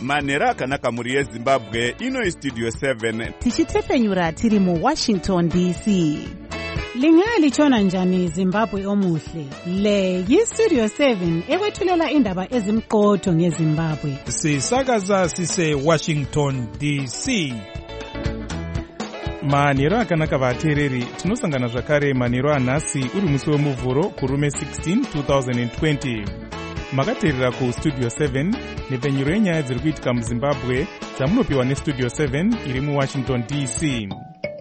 manhero akanaka mhuri yezimbabwe. Ino Studio 7 tichitepfenyura tiri muWashington DC. Lingalitshona njani Zimbabwe omuhle? Le yiStudio 7 ekwethulela indaba ezimqotho ngeZimbabwe. Sisakaza sise Washington DC. Manhero akanaka vateereri, tinosangana zvakare manhero anhasi uri musi wemuvhuro kurume 16 2020. Makateerera kuStudio 7 nepfenyuro yenyaya dziri kuitika muZimbabwe dzamunopiwa neStudio 7 iri muWashington DC.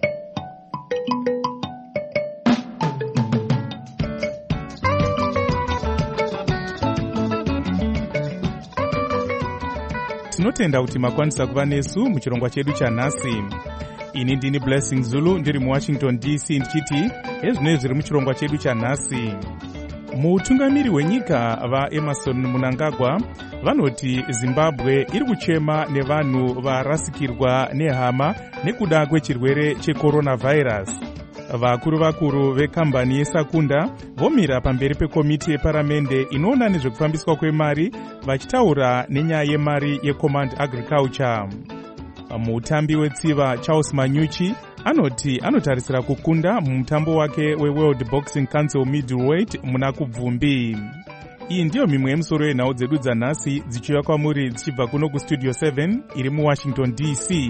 Tinotenda kuti makwanisa kuva nesu muchirongwa chedu chanhasi. Ini ndini Blessing Zulu ndiri muWashington DC ndichiti ezvinoi zviri muchirongwa chedu chanhasi. Mutungamiri wenyika vaEmerson Mnangagwa vanoti Zimbabwe iri kuchema nevanhu varasikirwa nehama nekuda kwechirwere checoronavirus. Vakuru vekambani yeSakunda vomira pamberi pekomiti yeparamende inoona nezvekufambiswa kwemari vachitaura nenyaya yemari yeCommand Agriculture. Mutambi wetsiva Charles Manyuchi anoti anotarisira kukunda mumutambo wake weWorld Boxing Council Middleweight muna kubvumbi. Iyi ndiyo mimwe yemusoro yenhau dzedu dzanhasi dzichiuya kwamuri dzichibva kuno kuStudio 7 iri muWashington DC.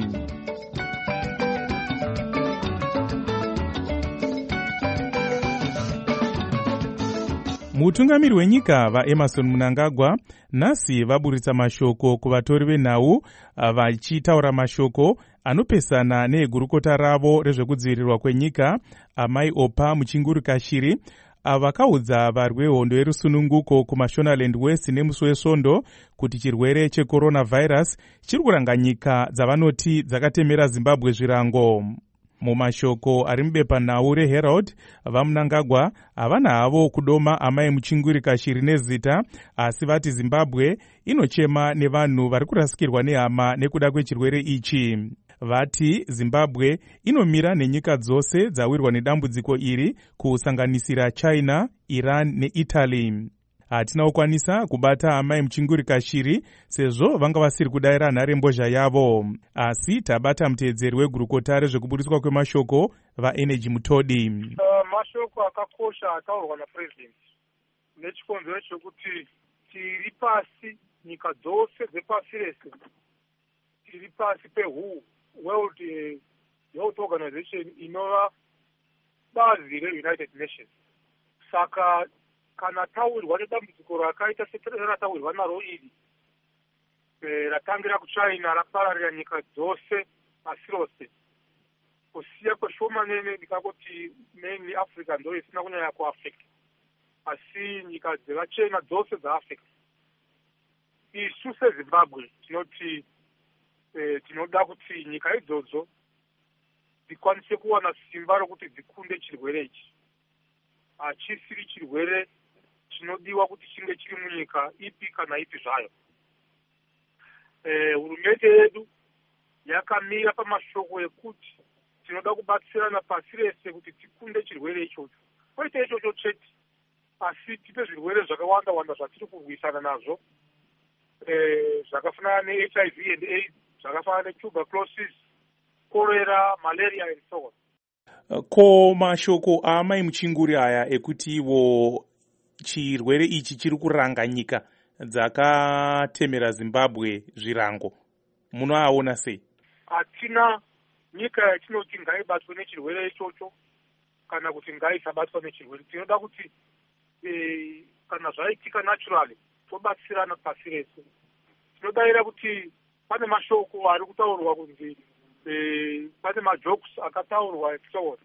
Mutungamiri wenyika vaEmerson Mnangagwa nhasi vaburitsa mashoko kuvatori venhau vachitaura mashoko anopesana neegurukota ravo rezvekudzivirirwa kwenyika Amai Opa Muchinguri Kashiri vakaudza varwi vehondo yerusununguko kuMashonaland West nemusi wesvondo kuti chirwere checoronavirus chiri kuranga nyika dzavanoti dzakatemera Zimbabwe zvirango. Mumashoko ari mubepanhau reHerald, vaMnangagwa havana havo kudoma Amai Muchinguri Kashiri nezita, asi vati Zimbabwe inochema nevanhu vari kurasikirwa nehama nekuda kwechirwere ichi. Vati Zimbabwe inomira nenyika dzose dzawirwa nedambudziko iri kusanganisira China, Iran neItaly. Hatina kukwanisa kubata Amai Muchinguri Kashiri sezvo vanga vasiri kudayira nharembozha yavo, asi tabata muteedzeri wegurukota rezvekuburiswa kwemashoko vaEnergy Mutodi. Mashoko akakosha ataurwa naPresident nechikonzero chekuti tiri pasi, nyika dzose dzepasi rese tiri pasi World Health Organization inova bazi reUnited Nations. Saka kana tawirwa nedambudziko rakaita seratawirwa naro iri ratangira kuChina rapararira nyika dzose pasi rose, kusiya kweshomanene ndikangoti mainly Africa ndo isina kunyanya kuafekta, asi nyika dzevachena dzose dzaafekta. Isu seZimbabwe tinoti tinoda kuti nyika idzodzo dzikwanise kuwana simba rokuti dzikunde chirwere ichi. Hachisiri chirwere chinodiwa kuti chinge chiri munyika ipi kana ipi zvayo. Hurumende yedu yakamira pamashoko ekuti tinoda kubatsirana pasi rese kuti tikunde chirwere ichocho. Kwete ichocho chete, asi tipe zvirwere zvakawanda wanda zvatiri kurwisana nazvo, zvakafanana neHIV and AIDS, zvakafanana netuberculosis, cholera, malaria and so on. Ko mashoko Amai Muchinguri aya ekuti ivo chirwere ichi chiri kuranga nyika dzakatemera Zimbabwe zvirango, munoaona sei? Hatina nyika yatinoti ngaibatwe nechirwere ichocho kana kuti ngaisabatwa nechirwere. Tinoda kuti kana zvaitika naturally tobatsirana pasi rese. Tinodayira kuti pane mashoko ari kutaurwa kunzi pane majokes akataurwa ekutaura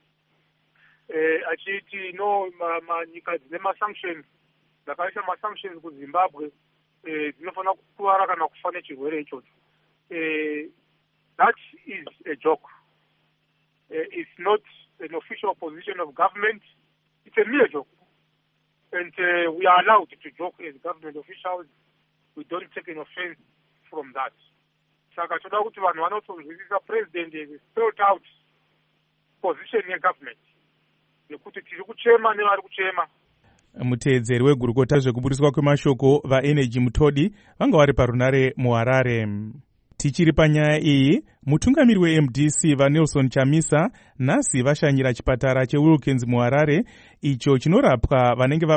achiti no nyika dzine masanctions dzakaisa masanctions kuZimbabwe dzinofanira kukuvara kana kufa nechirwere ichocho. That is a joke. It's not an official position of government. It's a mere joke. And we are allowed to joke as government officials. We don't take an offense from that. Saka toda kuti vanhu vanotozwisisa president has spelled out position yegovernment yekuti tiri kuchema nevari kuchema. Muteedzeri wegurukota zvekuburiswa kwemashoko vaenergy Mutodi vanga vari parunare muHarare. Tichiri panyaya iyi, mutungamiri weMDC vaNelson Chamisa nhasi vashanyira chipatara cheWilkins muHarare icho chinorapa vanenge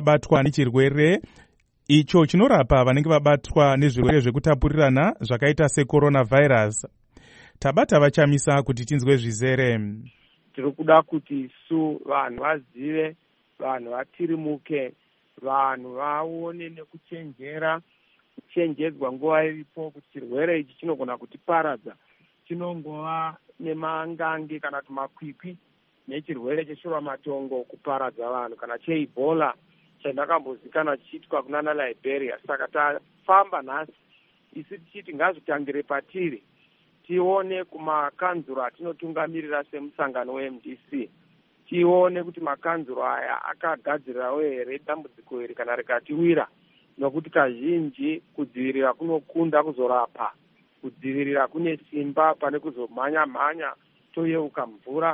vabatwa nezvirwere zvekutapurirana zvakaita secoronavirus. Tabata vaChamisa kuti tinzwe zvizere. Tiri kuda kuti su vanhu vazive, vanhu vatirimuke, vanhu vaone nekuchenjedzwa nguva iripo kuti chirwere ichi chinogona kutiparadza. Chinongova nemangange kana makwikwi nechirwere cheshuramatongo kuparadza vanhu kana cheEbola chandakambozikana chiitwa kunana Liberia. Saka tafamba nhasi isi tichiti ngazvitangire patiri, tione kumakanzuro atinotungamirira semusangano weMDC, tione kuti makanzuro aya akagadzirirawo here dambudziko iri kana rikatiwira, nokuti kazhinji kudzivirira kunokunda kuzorapa, kudzivirira kune simba pane kuzomhanya-mhanya toyeuka mvura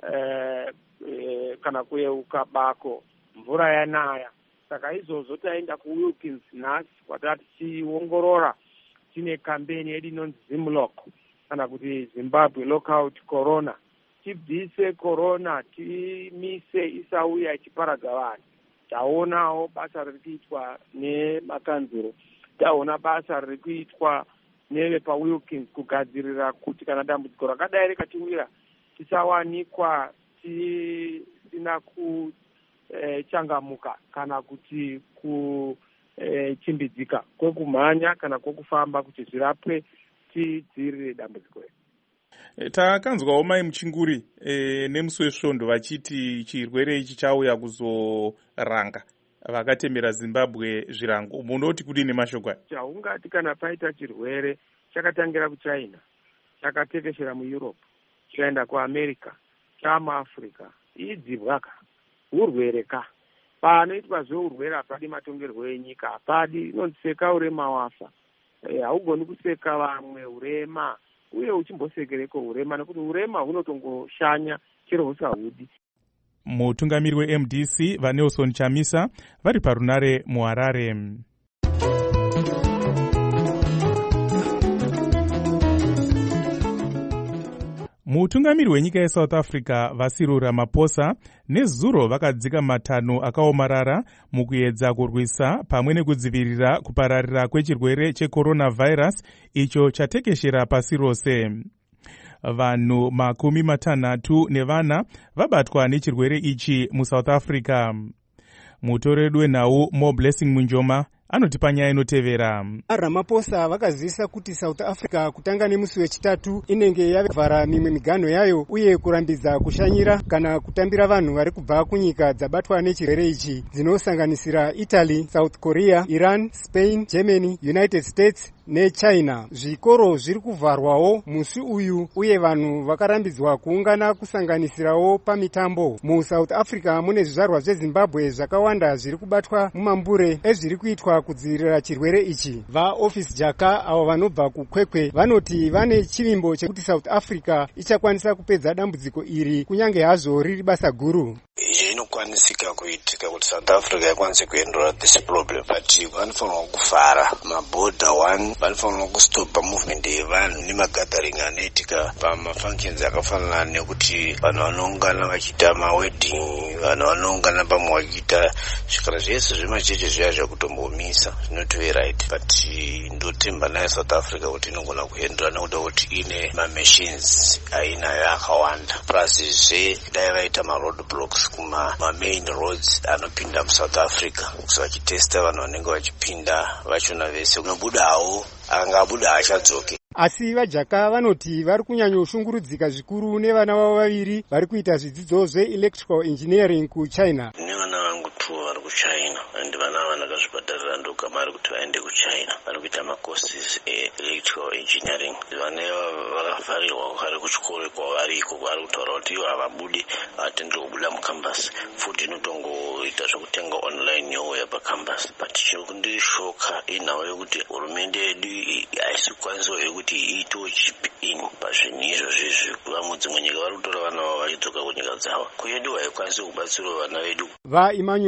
kana kuyeuka bako mvura yanaya. Saka izvozvo taenda kuWilkins nhasi kwatati tichiongorora, tine kambeni yedu inonzi Zimlock kana kuti Zimbabwe Lockout Corona. Tibvise corona, timise isauya ichiparadza vanhu. Taonawo basa riri kuitwa nemakanzuro, taona basa riri kuitwa nevepaWilkins kugadzirira kuti kana dambudziko rakadai rikatiwira tisawanikwa tisina kuchangamuka kana kuti kuchimbidzika kwekumhanya kana kwekufamba kuti zvirapwe tidzivirire dambudziko iri. Takanzwawo mai Muchinguri nemusi wesvondo vachiti chirwere ichi chauya kuzoranga vakatemera Zimbabwe zvirango. Munoti kudi nemashoko aya? Chaungati kana paita chirwere chakatangira kuChina, chakatekeshera muEurope, chaenda kuAmerica, chamuAfrica, idzibwaka urwere ka. Panoitwa zveurwere hapadi matongerwo enyika, hapadi, inonziseka urema wafa. Haugoni kuseka vamwe urema, uye uchimbosekereko urema, nekuti urema hunotongoshanya chero husahudi. Mutungamiri weMDC vaNelson Chamisa vari parunare muHarare. Mutungamiri wenyika yeSouth Africa vaCyril Ramaphosa nezuro vakadzika matanho akaomarara mukuedza kurwisa pamwe nekudzivirira kupararira kwechirwere checoronavirus icho chatekeshera pasi rose. Vanhu 64 vabatwa nechirwere ichi muSouth Africa. Mutoreri wenhau Mo Blessing Munjoma anotipa nyaya inotevera. Ramaphosa vakazivisa kuti South Africa kutanga nemusi wechitatu inenge yavhara mimwe miganho yayo uye kurambidza kushanyira kana kutambira vanhu vari kubva kunyika dzabatwa nechirwere ichi dzinosanganisira Italy, South Korea, Iran, Spain, Germany, United States neChina. Zvikoro zviri kuvharwawo musi uyu uye vanhu vakarambidzwa kuungana kusanganisirawo pamitambo. MuSouth Africa mune zvizvarwa zveZimbabwe zvakawanda zviri kubatwa mumambure ezviri kuitwa kudzivirira chirwere ichi. VaOffice Jaka avo vanobva kuKwekwe vanoti vane chivimbo chekuti South Africa ichakwanisa kupedza dambudziko iri kunyange hazvo riri basa guru. Inokwanisika kuitika kuti South Africa ikwanise kuendera this problem, but vanofanirwa kuvhara mabhodha one, vanofanirwa kustopa movement yevanhu nemagathering anoitika pamafunctions akafanana nekuti vanhu vanoungana vachiita mawedding, vanhu vanoungana pamwe vachiita zvikara zvese zvemacheche zviya zvakutombomisa zvinotowe right, but ndotemba nayo South Africa kuti inogona kuendera nekuda kuti ine mamachines ainayo akawanda, plus zve dai vaita maroad blocks main roads anopinda muSouth Africa, so vachitesta vanhu vanenge vachipinda vachona vese unobudawo angabuda achadzoke. Asi vaJaka vanoti vari kunyanyoshungurudzika zvikuru nevana vavo vaviri vari kuita zvidzidzo zveelectrical engineering kuChina. Nevana vangu 2 vari kuChina and vana vanakazvibhadharira ndokamari kuti vaende kuChina, vari kuita macourses electrical engineering. Vane vakavharirwa vari kuchikoro kwavariko, vari kutaura kuti ivo havabudi, havatenderi kubuda mukambasi, futi inotongoita zvokutenga online youya pakambasi. But chiri kundishoka inhau yekuti hurumende yedu haisi kukwanisawo kuti iitewo chip in pazvinhu izvozvi. Vamwe dzimwe nyika vari kutora vana vavo vachidzoka kunyika dzavo, kuyedu haikwanisi kubatsirawo vana vedu. VaEmmanuel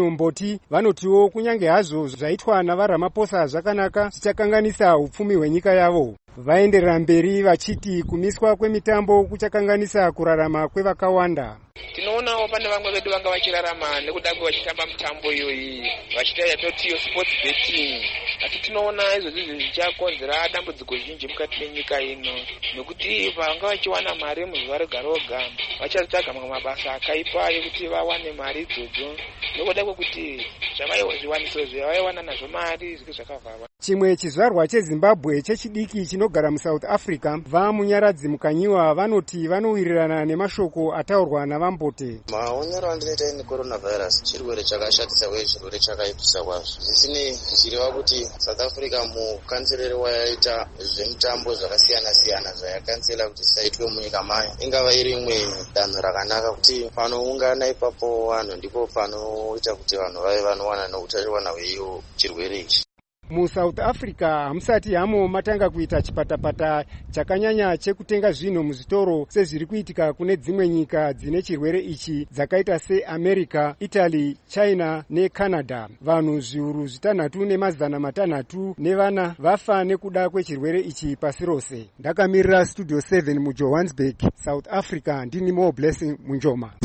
zvino Mboti vanotiwo kunyange hazvo zvaitwa navaRamaphosa zvakanaka, zvichakanganisa upfumi hwenyika yavo. Vaenderera mberi vachiti kumiswa kwemitambo kuchakanganisa kurarama kwevakawanda. Tinoonawo pane vamwe vedu vanga vachirarama nekuda kwevachitamba mitambo iyoyi vachita yatotiyo sports betting. Asi tinoona izvozvi zvichakonzera dambudziko zhinji mukati menyika ino, nekuti vanga vachiwana mari muzuva rega roga vachazotsvaga mamwe mabasa akaipa ekuti vawane mari idzodzo, nekuda kwekuti zviwaniso zvavaiwana nazvo mari zviri zvakavharwa. Chimwe chizvarwa cheZimbabwe chechidiki chinogara muSouth Africa, vamunyaradzi mukanyiwa vanoti vanowirirana nemashoko ataurwa navaMbote. Maonero andinoita neCoronavirus chirwere chakashatisa uye chirwere chakaipisa kwazvo. Zvisinei zvichireva kuti South Africa mukanzerere wayaita zvemutambo zvakasiyana-siyana zvayakansela kuti zvisaitwe munyika mayo, ingava iri imwe danho rakanaka kuti panoungana ipapo vanhu ndipo panoita kuti vanhu vave vanowana neutachiwana hweiyo chirwere ichi. MuSouth Africa hamusati hamo matanga kuita chipatapata chakanyanya chekutenga zvinhu muzvitoro sezviri kuitika kune dzimwe nyika dzine chirwere ichi dzakaita seAmerica, Italy, China neCanada. Vanhu zviuru 6,600 nevana vafa nekuda kwechirwere ichi pasi rose. Ndakamirira Studio 7 muJohannesburg, South Africa, ndini Mo Blessing Munjoma.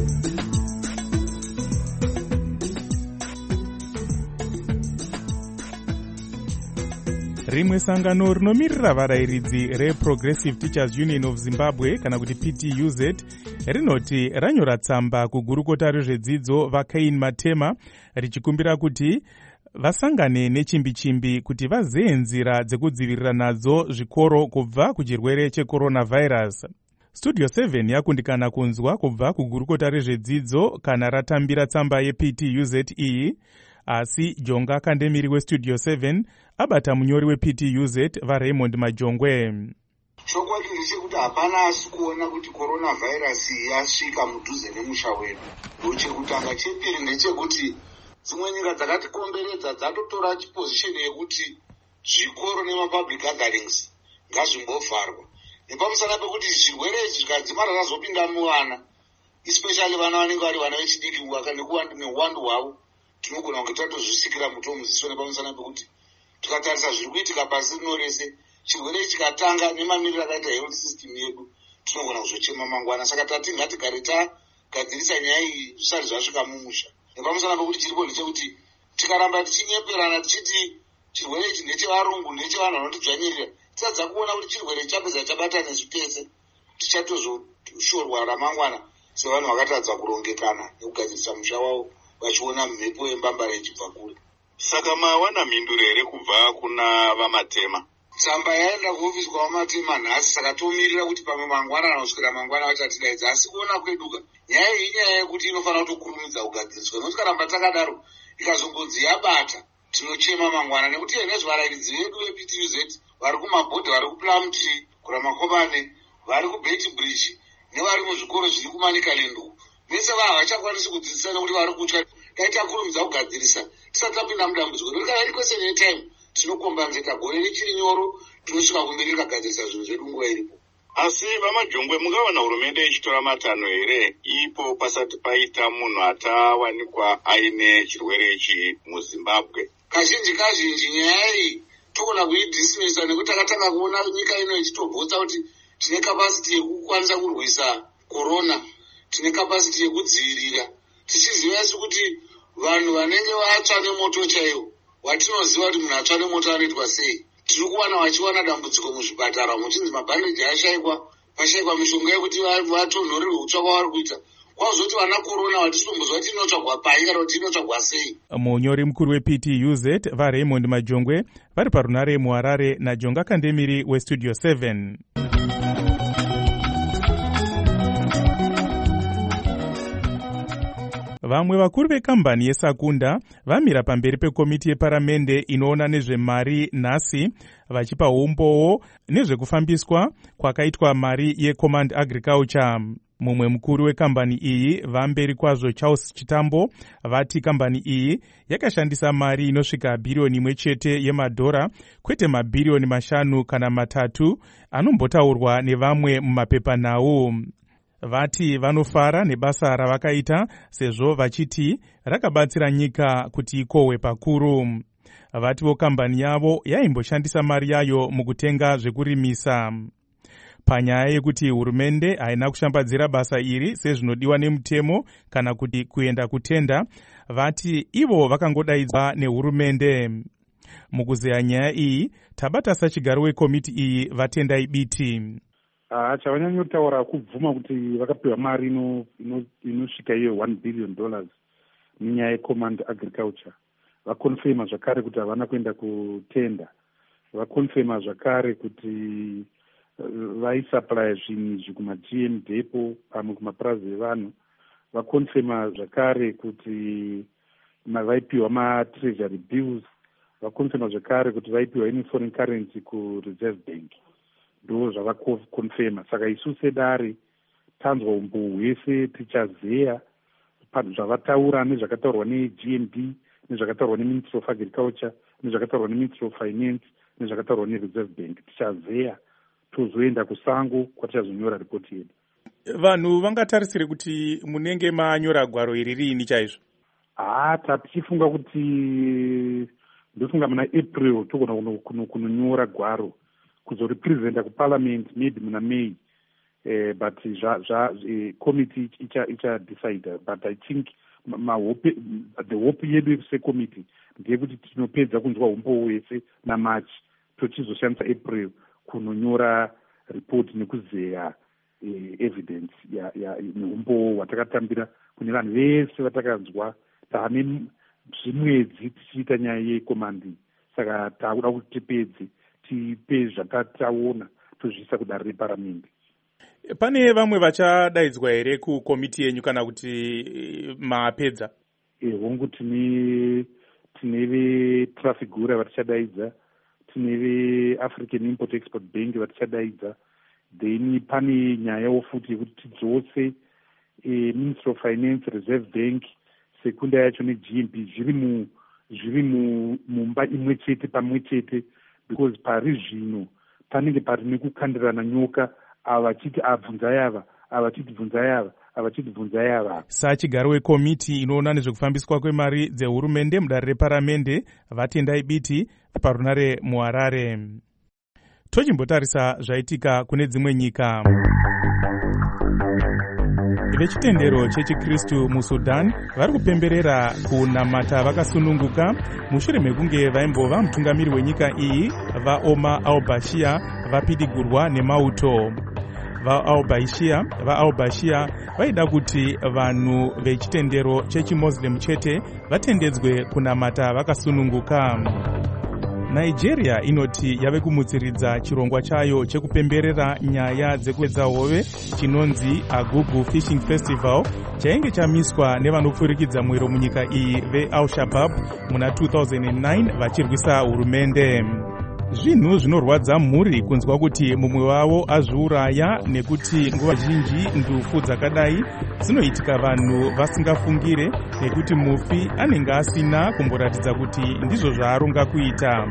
Rimwe sangano rinomirira varayiridzi reProgressive Teachers Union of Zimbabwe kana kuti PTUZ rinoti ranyora tsamba kugurukota rezvedzidzo vaCain Matema richikumbira kuti vasangane nechimbi-chimbi kuti vazeye nzira dzekudzivirira nadzo zvikoro kubva kuchirwere cheCoronavirus. Studio 7 yakundikana kunzwa kubva kugurukota rezvedzidzo kana ratambira tsamba yePTUZ iyi, asi Jonga Kandemiri weStudio 7 abata munyori wePTUZ vaRaymond Majongwe. Chokwadi ndechekuti hapana asi kuona kuti coronavirus yasvika mudhuze nemusha wedu. Ndochekutanga. Chepiri ndechekuti dzimwe nyika dzakatikomberedza dzatotora position yekuti zvikoro nemapublic gatherings ngazvimbovharwa. Nepamusana pekuti zvirwere izvi zvikadzimara zvazopinda muvana, especially vana vanenge vari vana vechidiki neuwandu hwavo, tinogona kunge tatozvisikira muto muziso. Nepamusana pekuti tikatarisa zviri kuitika pasi rino rese, chirwere chikatanga nemamiriro akaita health system yedu, tinogona kuzochema mangwana. Saka tati ngatigare tagadzirisa nyaya iyi zvisati zvasvika mumusha. Nepamusana pekuti chiripo ndechekuti tikaramba tichinyeperana tichiti chirwere ichi ndechevarungu ndechevanhu vanotidzvanyirira, tisadza kuona kuti chirwere chapedza chabata nesu tese, tichatozoshorwa ramangwana sevanhu vakatadza kurongekana nekugadzirisa musha wavo vachiona mhepo yembambara ichibva kure. Saka mawana mhinduro here kubva kuna vaMatema? Tsamba yaenda kuofisi kwavaMatema nhasi, saka tomirira kuti pamwe mangwana anoswera mangwana vachatidaidza. Asi kuona kweduka nyaya iyi inyaya yekuti inofanira kutokurumidza kugadziriswa, nokuti karamba takadaro ikazombonzi yabata tinochema mangwana. Nekuti nezvevarayiridzi vedu vePTUZ vari kumabhodhi, vari kuPlumtree, kuRamakomane, vari kuBeitbridge nevari muzvikoro zviri kuManicaland, vese havachakwanisi kudzidzisa nekuti vari kutya. Dai takurumidza kugadzirisa tisati tapinda mudambudziko, nokuti kana iri question yetime tinokombanzeka. Gore richiri nyoro, tinosvika kumberi tikagadzirisa zvinhu zvedu nguva iripo. Asi vaMajongwe, mungaona hurumende ichitora matanho here ipo pasati paita munhu atawanikwa aine chirwere ichi muZimbabwe? Kazhinji nyaya iyi togona kuidhisimisa nekuti takatanga kuona nyika ino ichitobvutsa kuti tine kapasiti yekukwanisa kurwisa korona, tine kapasiti yekudzivirira, tichiziva isu kuti vanhu vanenge vatsva nemoto chaiwo, watinoziva kuti munhu atsva nemoto anoitwa sei. Tiri kuwana vachiwana dambudziko muzvipatara muchinzi mabhandeji ashayikwa, pashayikwa mishonga yekuti vatonhorerwe kutsva kwavari kuita. Kwazoti vana korona watitombozva kuti inotsvagwa pai kana kuti inotsvagwa sei. Munyori mukuru wePTUZ vaRaymond Majongwe vari parunare muHarare naJonga Kandemiri weStudio 7. Vamwe vakuru vekambani yeSakunda vamira pamberi pekomiti yeparamende inoona nezvemari nhasi vachipa umbowo nezvekufambiswa kwakaitwa mari yeCommand Agriculture. Mumwe mukuru wekambani iyi vamberi kwazvo Charles Chitambo vati kambani iyi yakashandisa mari inosvika bhiriyoni imwe chete yemadhora, kwete mabhiriyoni 5 kana 3 anombotaurwa nevamwe mumapepanhau. vati vanofara nebasa ravakaita sezvo vachiti rakabatsira nyika kuti ikohwe pakuru. Vativo kambani yavo yaimboshandisa mari yayo mukutenga zvekurimisa. Panyaya yekuti hurumende haina kushambadzira basa iri sezvinodiwa nemutemo kana kuti kuenda kutenda, vati ivo vakangodaidzwa nehurumende. Mukuzeya nyaya iyi, tabata sachigaro wekomiti iyi vatendai biti. Chavanyanyotaura kubvuma kuti vakapiwa mari inosvika iyo $1 billion munyaya yecommand agriculture. Vakonfirma zvakare kuti havana kuenda kutenda. Vakonfirma zvakare kuti vaisupply zvinhu izvi kuma-GM depo pamwe kumapurazi evanhu. Vakonfirma zvakare kuti vaipiwa ma-treasury bills. Vakonfirma zvakare kuti vaipiwa ini foreign currency ku-reserve bank. Ndo zvavakonfirma. Saka isu sedare tanzwa umboo hwese tichazeya zvavataura nezvakataurwa neGMD, nezvakataurwa neMinistry of Agriculture, nezvakataurwa neMinistry of Finance, nezvakataurwa neReserve Bank. Tichazeya tozoenda kusango kwatichazonyora ripoti yedu. Vanhu vangatarisire kuti munenge manyora gwaro iri riini chaizvo? Tichifunga kuti ndofunga muna April togona kunonyora gwaro kuzoripresenta kuparliament maybe muna May. But committee icha decide. But I think the hope yedu secommittee ndeyekuti tinopedza kunzwa umboo wese naMarch tochizoshandisa April kunonyora report nekuzeya evidence neumboo hwatakatambira kune vanhu vese vatakanzwa. Taane zvimwedzi tichiita nyaya yekomandi, saka takuda kuti tipedze tipe zvatataona tozviisa kudare reparamende. Pane vamwe vachadaidzwa here kukomiti yenyu kana kuti mapedza? Hongu tine veTrafigura vatichadaidza, tine veAfrican Import Export Bank vatichadaidza, then pane nyayawo futi yekuti tidzose Ministry of Finance, Reserve Bank, sekunda yacho neGMP zviri mumba imwe chete pamwe chete, because pari zvino panenge pari nekukandirana nyoka, avachiti abvunza yava, avachiti bvunza yava, avachiti bvunza yava. Sachigaro wekomiti inoona nezvekufambiswa kwemari dzehurumende mudare reparamende vatendai biti parunare muHarare. Tochimbotarisa zvaitika kune dzimwe nyika. Vechitendero chechiKristu muSudan vari kupemberera kunamata vakasununguka mushure mekunge vaimbova mutungamiri wenyika iyi vaOmar al-Bashir vapidigurwa nemauto. VaAl-Bashir vaida kuti vanhu vechitendero chechimoslem chete vatendedzwe kunamata vakasununguka. Nigeria inoti yave kumutsiridza chirongwa chayo chekupemberera nyaya dzekuedza hove chinonzi Agugu Fishing Festival chainge chamiswa nevanopfurikidza mwero munyika iyi veAl-Shabaab muna 2009 vachirwisa hurumende. Zvinhu zvinorwadza mhuri kunzwa kuti mumwe wavo azviuraya nekuti nguva zhinji ndufu dzakadai dzinoitika vanhu vasingafungire nekuti mufi anenge asina kumboratidza kuti ndizvo zvaaronga kuita.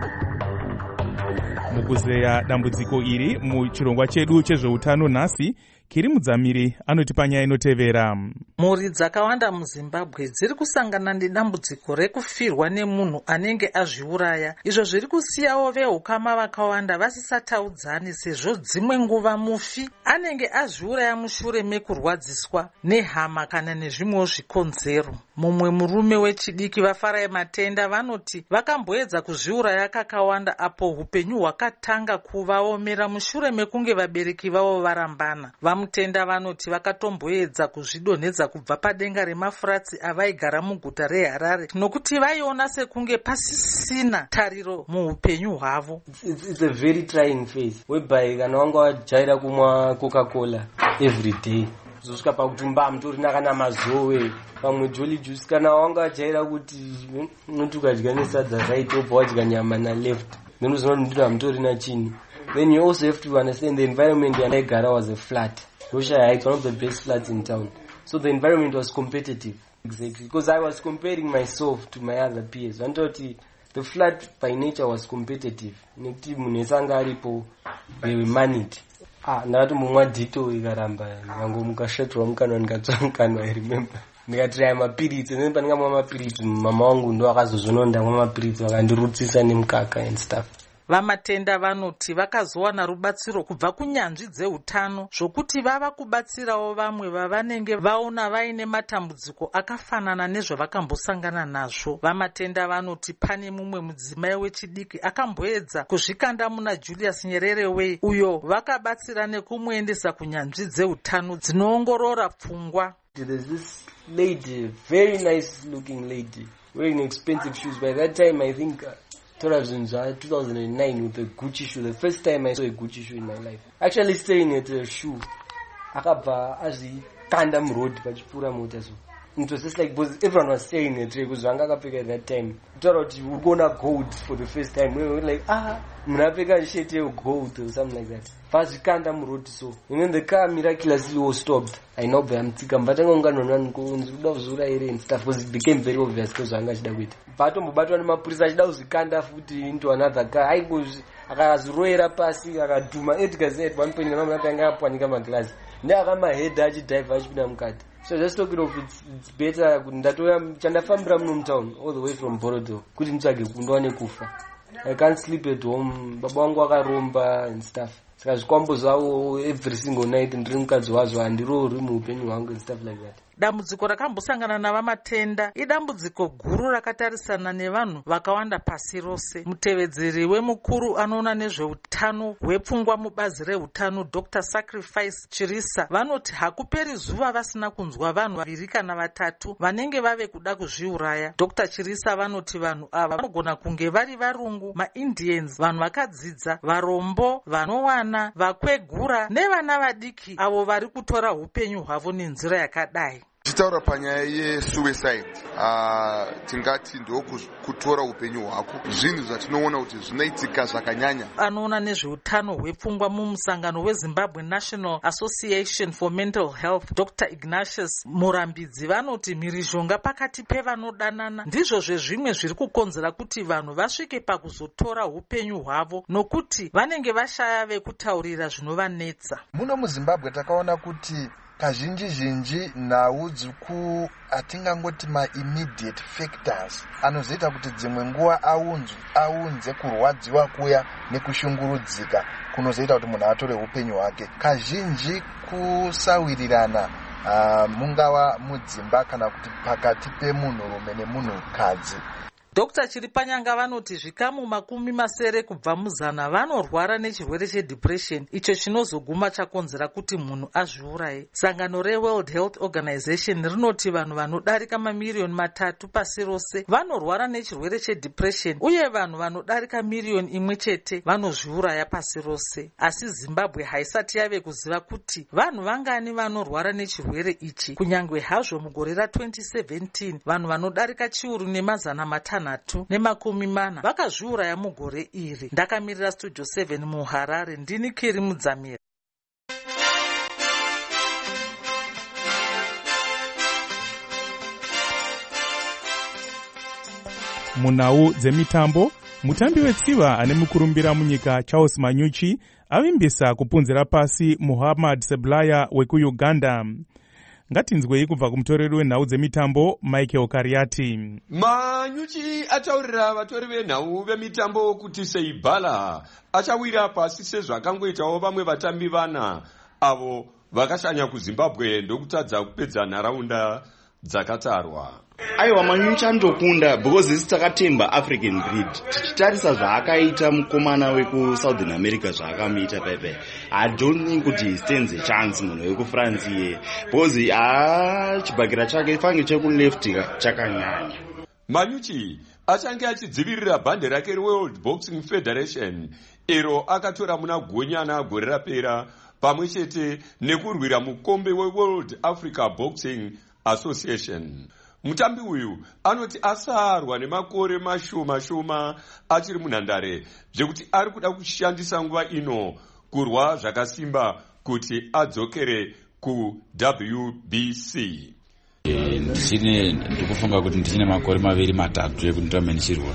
Mukuzeya dambudziko iri muchirongwa chedu chezveutano nhasi, Kiri Mudzamiri anoti panyaya inotevera. Mhuri dzakawanda muZimbabwe dziri kusangana nedambudziko rekufirwa nemunhu anenge azviuraya, izvo zviri kusiyawo vehukama vakawanda vasisataudzani sezvo dzimwe nguva mufi anenge azviuraya mushure mekurwadziswa nehama kana nezvimwewo zvikonzero. Mumwe murume wechidiki vaFarai Matenda vanoti vakamboedza kuzviuraya kakawanda apo upenyu hwakatanga kuvaomera mushure mekunge vabereki vavo varambana. Vamutenda vanoti vakatomboedza kuzvidonhedza kubva padenga remafuratsi avaigara muguta reHarare nokuti vaiona sekunge pasisina tariro muupenyu hwavo. It's a very trying phase whereby kana wanga wajaira kumwa Coca-Cola every day zosvika pakuti mutorina kana mazowe pamwe jolly juice, kana wanga wajaira kuti unoti ukadya nesadza right obva wadya nyama na left then uzonoti ndira mutorina chini. Then you also have to understand the environment yandaigara was a flat. Roshaya Heights, one of the best flats in town. So the environment was competitive. Exactly. Because I was comparing myself to my other peers. And the flat by nature was competitive. They were moneyed. ndakati mumwa dhito ikaramba ndikangomuka shaturwa mukanwa ndikatsva mukanwa I remember ndikatiraya mapiritsi then pandingamwa mapiritsi mama wangu ndo akazozvonawo ndamwa mapiritsi vakandirutsisa nemukaka and stuff. Vamatenda vanoti vakazowana rubatsiro kubva kunyanzvi dzeutano zvokuti vava kubatsirawo vamwe vavanenge vaona vaine matambudziko akafanana nezvavakambosangana nazvo. Vamatenda vanoti pane mumwe mudzimai wechidiki akamboedza kuzvikanda muna Julius Nyerere Way uyo vakabatsira nekumuendesa kunyanzvi dzeutano dzinoongorora pfungwa. There's this lady, very nice looking lady, wearing expensive shoes. By that time I think 2009 with a Gucci shoe. The first time I saw a Gucci shoe in my life. Actually staring at a shoe. Akabva azvikanda muroad pachipfuura mota so. It was just like because everyone was staring at her because vanga akapfeka at that time. Tara kuti uri kuona gold for the first time. We were like munapfeka shirt ye gold or something like that. Vazvikanda muroad so. And then the car miraculously was stopped. I know bamtsika mbatanga unganona nkunzi kuda kuzura ere and stuff because it became very obvious because vanga chida kuita. Patombobatwa nemapurisa achida kuzvikanda futi into another car. Akaziroera pasi akadhuma etikazi at one point ngamama akanga apwanika maglass. Ndakamahedha achidrive achipinda mukati. So just talking of it's better ndatoya chandafambira muno mutown all the way from Borodo kuti nditsvage kundowane kufa. I can't sleep at home. Baba wangu akaromba and stuff. Saka zvikwambo zvawo every single night ndiri mukadzi wazvo handirori muupenyu hwangu and stuff like that. Dambudziko rakambosangana navamatenda idambudziko guru rakatarisana nevanhu vakawanda pasi rose. Mutevedzeri wemukuru anoona nezveutano hwepfungwa mubazi reutano Dr. Sacrifice Chirisa vanoti hakuperi zuva vasina kunzwa vanhu vaviri kana vatatu vanenge vave kuda kuzviuraya. Dr. Chirisa vanoti vanhu ava vanogona kunge vari varungu, maIndians, vanhu vakadzidza, varombo, vanowana, vakwegura nevana vadiki avo vari kutora upenyu hwavo nenzira yakadai. Tichitaura panyaya yesuicide tingati ndokutora upenyu hwako, zvinhu zvatinoona kuti zvinoitika zvakanyanya. Anoona nezveutano hwepfungwa mumusangano weZimbabwe National Association for Mental Health Dr. Ignatius Murambidzi vanoti mhirizhonga pakati pevanodanana ndizvo zvezvimwe zviri kukonzera kuti vanhu vasvike pakuzotora upenyu hwavo nokuti vanenge vashaya vekutaurira zvinovanetsa. Muno muZimbabwe takaona kuti kazhinji nhau atingangoti ma-immediate factors anozoita kuti dzimwe nguva aunze kurwadziwa kuya nekushungurudzika kunozoita kuti munhu atore upenyu hwake. Kazhinji kusawirirana mungava mudzimba kana kuti pakati pemunhurume nemunhukadzi. Dr. Chiripanyanga vanoti zvikamu 70 kubva muzana vanorwara nechirwere chedepression icho chinozoguma chakonzera kuti munhu azviuraye. Sangano reWorld Health Organization rinoti vanhu vanodarika mamiliyoni 3 pasi rose vanorwara nechirwere chedepression uye vanhu vanodarika miliyoni 1 vanozviuraya pasi rose. Asi Zimbabwe haisati yave kuziva kuti vanhu vangani vanorwara nechirwere ichi. Kunyangwe hazvo mugore ra2017 vanhu vanodarika chiuru nemazana 540 vakazviuraya mugore iri. Ndakamirira Studio 7 muHarare, ndini Kiri Mudzamira. Munhau dzemitambo, mutambi wetsiva ane mukurumbira munyika Charles Manyuchi avimbisa kupunzira pasi Muhammad Seblaya wekuUganda. Ngatinzwei kubva kumutoreri wenhau dzemitambo Michael Kariati. Manyuchi ataurira vatori venhau vemitambo kuti Seibala achawira pasi sezvakangoitawo vamwe vatambi vana avo vakashanya kuZimbabwe ndokutadza kupedza nharaunda dzakatarwa. Aiwa, Manyuchi andokunda because isi takatemba African breed. Tichitarisa zvaakaita mukomana weku-Southern America zvaakamuita pepe, I don't think kuti he stands a chance munhu weku-France iye because chibhakira chake fange cheku-left chakanyanya. Manyuchi achange achidzivirira bhande rake reWorld Boxing Federation ero akatora muna Gonyana gore rapera pamwe chete nekurwira mukombe weWorld Africa Boxing Association. Mutambi uyu anoti asarwa nemakore mashoma achiri munhandare zvekuti ari kuda kushandisa nguva ino kurwa zvakasimba kuti adzokere kuWBC. Ndikufunga kuti ndichine makore 2-3 ekuti nditame ndichirwa.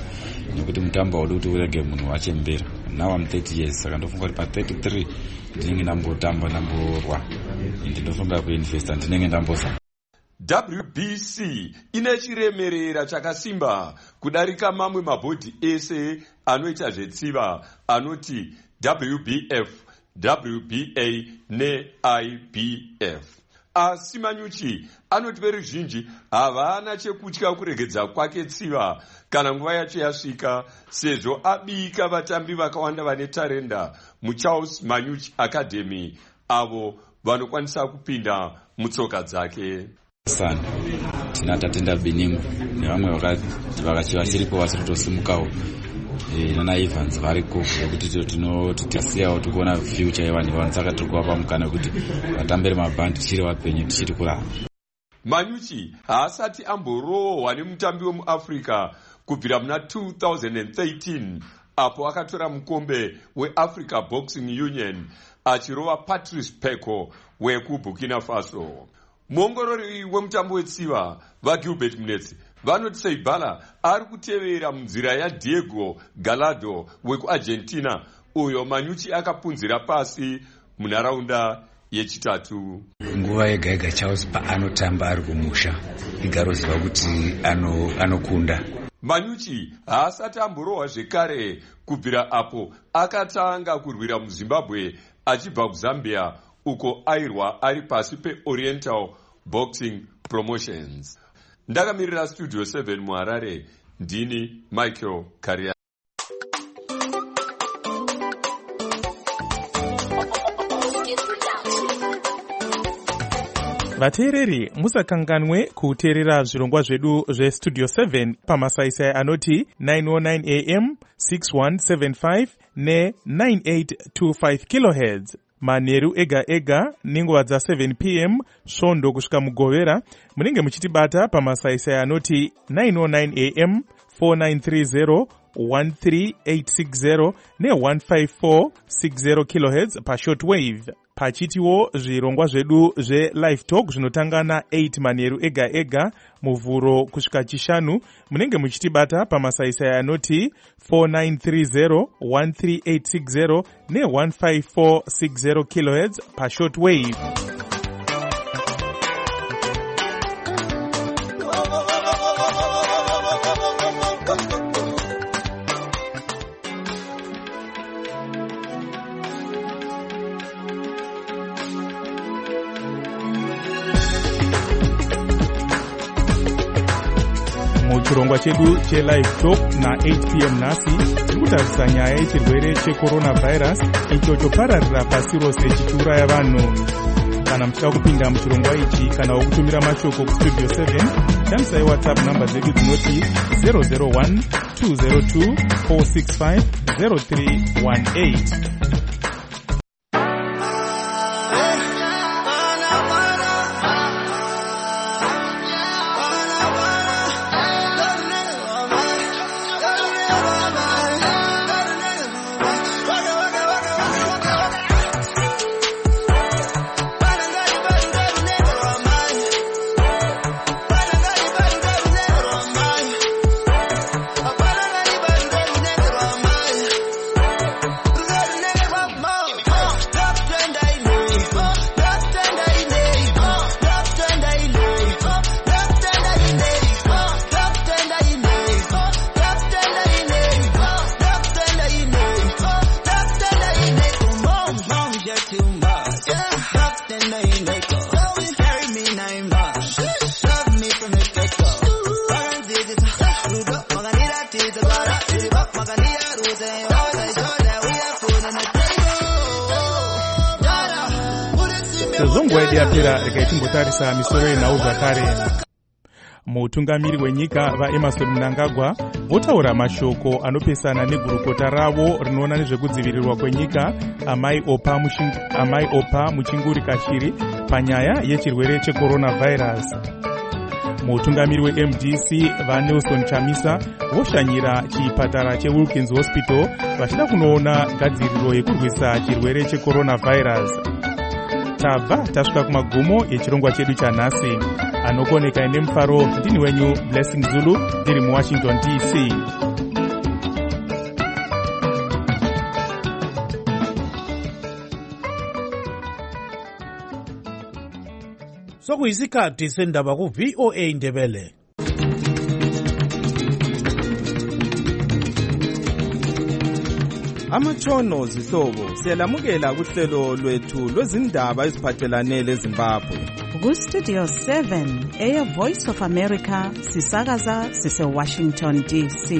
nekuti mutambo haudi kuti urege munhu wachembera. Now I'm 30 years, saka ndofunga kuti pa 33 ndinenge ndambotamba ndamborwa, ndinofunga kuinvesta ndinenge ndambozama. WBC ine chiremerera chakasimba kudarika mamwe mabhodhi ese anoita zvetsiva anoti WBF, WBA neIBF. Asi Manyuchi anoti veruzhinji havana chekutya kuregedza kwake tsiva kana nguva yacho yasvika, sezvo abika vatambi vakawanda vane tarenda muCharles Manyuchi Academy avo vanokwanisa kupinda mutsoka dzake. Sana tina Tatenda Biningu nevamwe vakachiva chiripo vasiri kutosimukawo nana Evans variko kuti tasiyawo tikuona future yevanhu vanhu, saka tiri kuvapa mukana kuti vatambere mabhandi tichiri vapenyu tichiri kurava. Manyuchi haasati amborohwa nemutambi wemuAfrica kubvira muna 2013 apo akatora mukombe weAfrica Boxing Union achirova Patrice Peko wekuBurkina Faso. Muongorori wemutambo wetsiva vaGilbert Munetsi vanoti Seibala ari kutevera munzira yaDiego Gallardo wekuArgentina, uyo Manyuchi akapunzira pasi munharaunda yechitatu. Nguva yega yega Charles paanotamba ari kumusha igaroziva kuti anokunda. Manyuchi haasati amborohwa zvekare kubvira apo akatanga kurwira muZimbabwe achibva kuZambia uko airwa ari pasi peOriental Boxing Promotions. Ndakamirira Studio 7 muHarare, ndini Michael Karia. Vateereri, musakanganwe kuteerera zvirongwa zvedu zveStudio 7 pamasaisai anoti 909 AM, 6175 ne9825 kHz. Manheru ega ega nenguva dza7 PM svondo kusvika mugovera. Munenge muchitibata pamasaisai anoti 909 AM, 4930 13860 ne15460 kHz pashortwave. Pachitiwo zvirongwa zvedu zveLive Talk zvinotanga na8 manheru ega ega muvhuro kusvika chishanu. Munenge muchitibata pamasaisai anoti 4930 13860 ne15460 kHz pashortwave. Chirongwa chedu cheLive Talk na8 PM nhasi tiri kutarisa nyaya yechirwere checoronavirus icho chopararira pasi rose chichiuraya vanhu. Kana muchida kupinda muchirongwa ichi kana wokutumira mashoko kuStudio 7, shandisai WhatsApp namba dzedu dzinoti 001 202 465 0318. Yapera rikaitimbotarisa misoro yenhau zvakare. Mutungamiri wenyika vaEmmerson Mnangagwa votaura mashoko anopesana negurukota ravo rinoona nezvekudzivirirwa kwenyika Amai Opa Muchinguri Kashiri panyaya yechirwere checoronavirus. Mutungamiri weMDC vaNelson Chamisa voshanyira chipatara cheWilkins Hospital vachida kunoona gadziriro yekurwisa chirwere checoronavirus. Tabva tasvika kumagumo echirongwa chedu chanhasi. Anokoneka ine mufaro ndini wenyu Blessing Zulu ndiri muWashington DC. Sokuyisikhathi sendaba ku VOA Indebele. Amatshono zihlobo siyalamukela kuhlelo lwethu lwezindaba eziphathelane leZimbabwe. Ku Studio 7 Air Voice of America sisakaza sise Washington DC.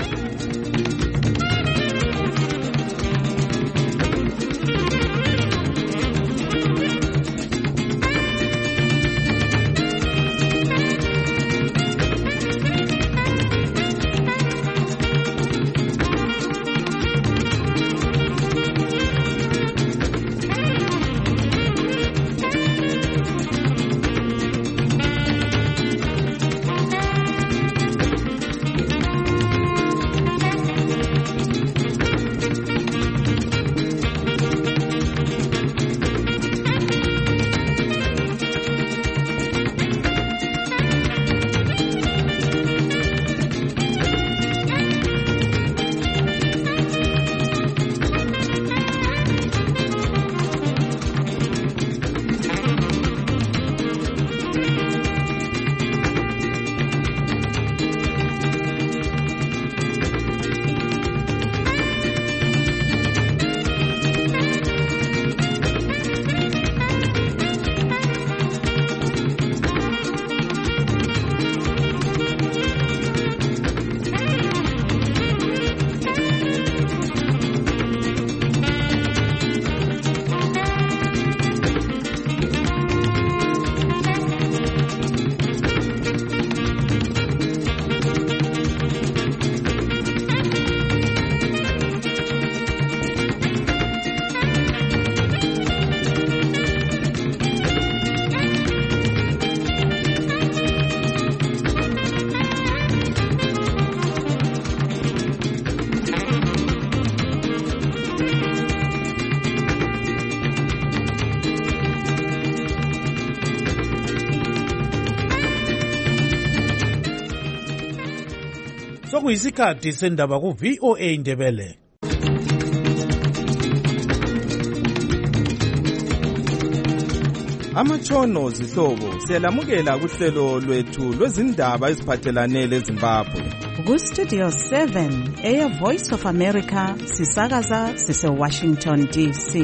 Sokuyisikhathi sendaba ku VOA Indebele. Amatshono zihlobo siyalamukela kuhlelo lwethu lwezindaba eziphathelane leZimbabwe. Ku Studio 7 Air Voice of America sisakaza sise Washington DC.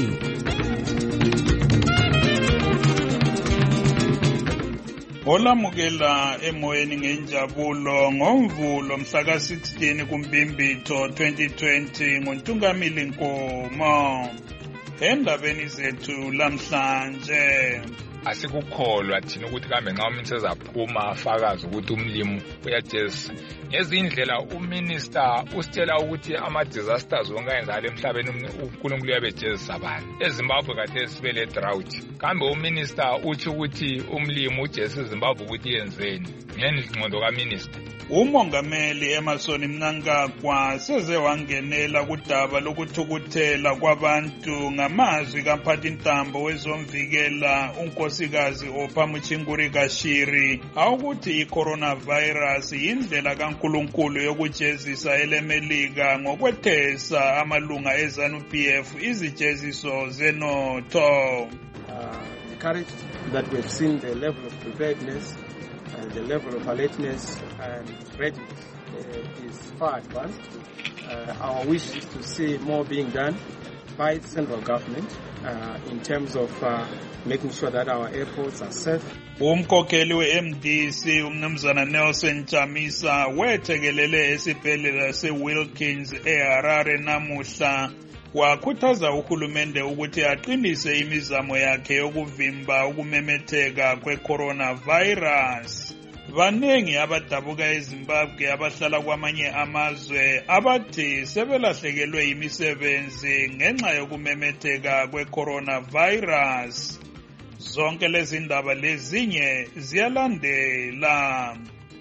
Olamukela emoyeni ngenjabulo ngoMvulo mhla ka-16 kuMbimbitho 2020 nguNtungamili Nkomo. Endabeni zethu lamhlanje asikukholwa thina ukuthi kambe nxa umuntu ezaphuma afakaze ukuthi umlimi uyajezisa. Ngezindlela uminister usitshela ukuthi ama-disasters wonke ayenzakala emhlabeni uNkulunkulu uyabejezisa abantu. EZimbabwe kade sibe le drought. Kambe uminister uthi ukuthi umlimi ujezisa iZimbabwe ukuthi yenzeni ngengqondo kaminister. Umongameli Emmerson Mnangagwa seze wangenela kudaba lokuthukuthela kwabantu ngamazwi kamphathintambo wezomvikela unkosikazi Ophamuchinguri Kashiri awukuthi i-coronavirus yindlela kaNkulunkulu yokujezisa elemelika ngokwethesa amalunga eZANU-PF izijeziso zenotho. Encouraged that we've seen the level of preparedness and the level of alertness and readiness is far advanced. Our wish is to see more being done by the central government in terms of making sure that our airports are safe. Umkhokheli we-MDC umnumzana Nelson Chamisa wethekelele esibhedlela se-Wilkins eHarare namuhla wakhuthaza uhulumende ukuthi aqinise imizamo yakhe yokuvimba ukumemetheka kwe-coronavirus. Baningi abadabuka eZimbabwe abahlala kwamanye amazwe abathi sebelahlekelwe imisebenzi ngenxa yokumemetheka kwe-coronavirus. Zonke lezi ndaba lezinye ziyalandela.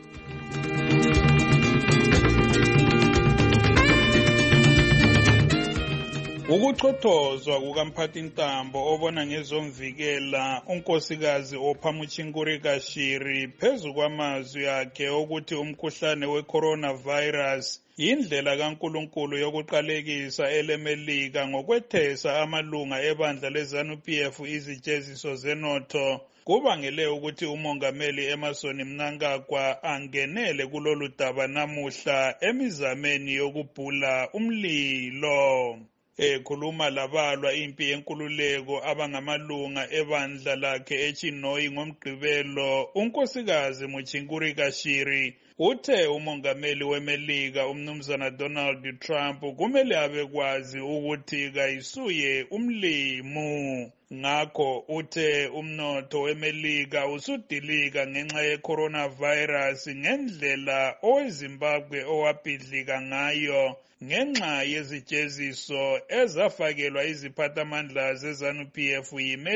Ukuchothozwa kukamphathintambo obona ngezomvikela unkosikazi Ophamuchinguri Kashiri phezu kwamazwi akhe ukuthi umkhuhlane we-coronavirus yindlela kaNkulunkulu yokuqalekisa elemelika ngokwethesa amalunga ebandla leZANU-PF izijeziso zenotho kubangele ukuthi umongameli Emmerson Mnangagwa angenele kulolu daba namuhla emizameni yokubhula umlilo. Ekhuluma labalwa impi yenkululeko abangamalunga ebandla lakhe eChinoyi ngoMgqibelo, unkosikazi Muchinguri Kashiri uthe umongameli weMelika umnumzana Donald Trump kumele abekwazi ukuthi kayisuye umlimu. Ngakho uthe umnotho weMelika usudilika ngenxa ye-coronavirus ngendlela oweZimbabwe owabhidlika ngayo ngenxa yezijeziso ezafakelwa iziphathamandla ze-ZANU-PF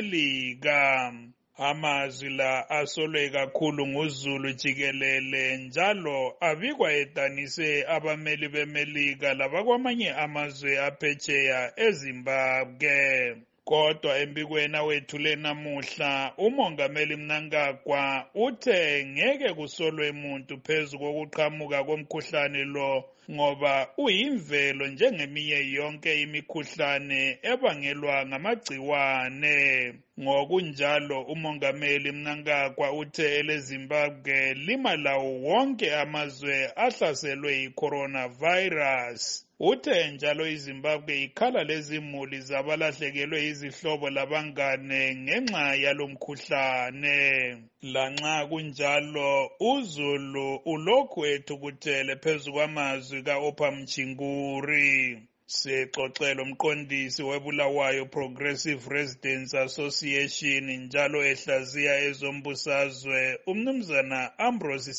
yiMelika. Amazwi la asolwe kakhulu nguZulu jikelele njalo abikwa edanise abameli beMelika labakwamanye amazwe aphetsheya eZimbabwe. Kodwa embikweni awethule namuhla, umongameli Mnangagwa uthe ngeke kusolwe muntu phezu kokuqhamuka komkhuhlane lo ngoba uyimvelo njengeminye yonke imikhuhlane ebangelwa ngamagciwane. Ngokunjalo umongameli Mnangagwa uthe eleZimbabwe lima lawo wonke amazwe ahlaselwe yi-coronavirus. Uthe njalo iZimbabwe ikhala lezimuli zabalahlekelwe izihlobo labangane ngenxa yalomkhuhlane. Lanxa kunjalo uZulu ulokhu ethukuthele phezu kwamazwi kaOpha Mchinguri. Sexoxelo umqondisi weBulawayo Progressive Residents Association njalo ehlaziya ezombusazwe umnumzana Ambrose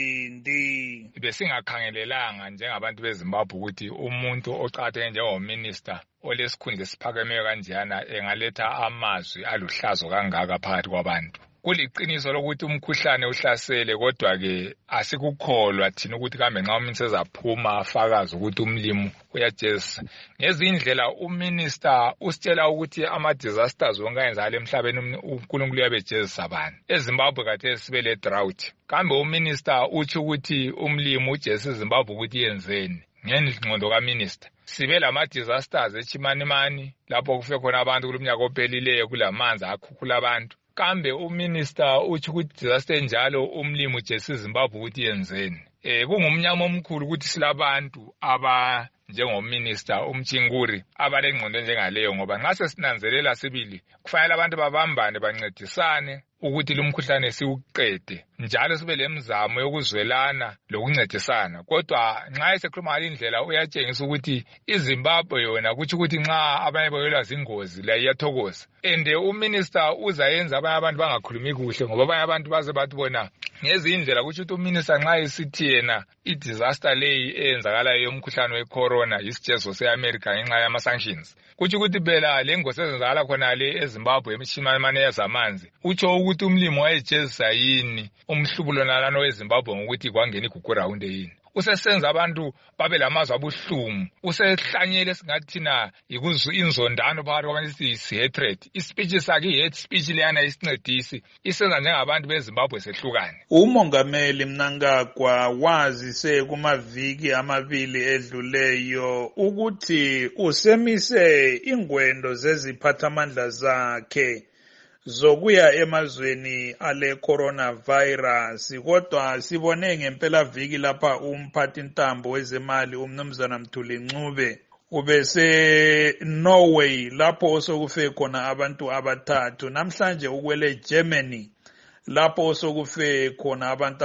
Sibindi. Besingakhangelelanga njengabantu beZimbabwe ukuthi umuntu oqhatheke njengominister olesikhundla esiphakemeyo kanjena engaletha amazwi aluhlazo kangaka phakathi kwabantu. Kuliqiniso lokuthi umkhuhlane uhlasele, kodwa-ke asikukholwa thina ukuthi kambe nxa umuntu sezaphuma afakazi ukuthi umlimu uyajezisa. Ngezindlela uminister usitshela ukuthi ama-disasters wonke ayenzakala emhlabeni uNkulunkulu uyabejezisa abantu. EZimbabwe khathesi sibe le-drought. Kambe uminister utsho ukuthi umlimu ujezisa iZimbabwe ukuthi yenzeni? Ngengqondo kaminister sibe lama-disasters eChimanimani lapho kufe khona abantu kulomnyaka ophelileyo kulamanzi akhukhula abantu. Kambe uminister uthi ukuthi disaster njalo umlimu ujezisa iZimbabwe ukuthi yenzeni? Kungumnyama omkhulu ukuthi silabantu njengominister uMchinguri abalengqondo njengaleyo, ngoba nxa sesinanzelela sibili kufanele abantu babambane bancedisane ukuthi lumkhuhlane siwuqede, njalo sibe lemizamo yokuzwelana lokuncedisana. Kodwa nxa esekhuluma indlela uyatshengisa ukuthi iZimbabwe yona kuthi ukuthi nxa abanye bayelwa zingozi la iyathokoza. Uminister uzayenza abanye abantu bangakhulumi kuhle ngoba abanye abantu baze bathi bona ngezindlela kuthi uminister nxa esithi yena i-disaster leyi eyenzakalayo yomkhuhlane we-corona yisijezo se-America ngenxa yama-sanctions. Kuthi ukuthi phela le ngozi ezenzakala khona le eZimbabwe emishimanimane yazamanzi utsho ukuthi umlimo wayejezisa yini umhlubulo nalana weZimbabwe ngokuthi kwangena igugurawunde yini. Usesenza abantu babe lamazwi abuhlungu, usehlanyele singathina inzondano phakathi kwabantu isi-hatred. Ispeech sakhe i-hate speech leyana isincedisi isenza njengabantu beZimbabwe sehlukane. Umongameli Mnangagwa wazise kumaviki amabili edluleyo ukuthi usemise ingwendo zeziphathamandla zakhe zokuya emazweni ale coronavirus. Kodwa sibone ngempela viki lapha umphathintambo wezemali umnumzana Mthuli Ncube ubese Norway lapho osokufe khona abantu abathathu, namhlanje ukwele Germany lapho osokufe khona abantu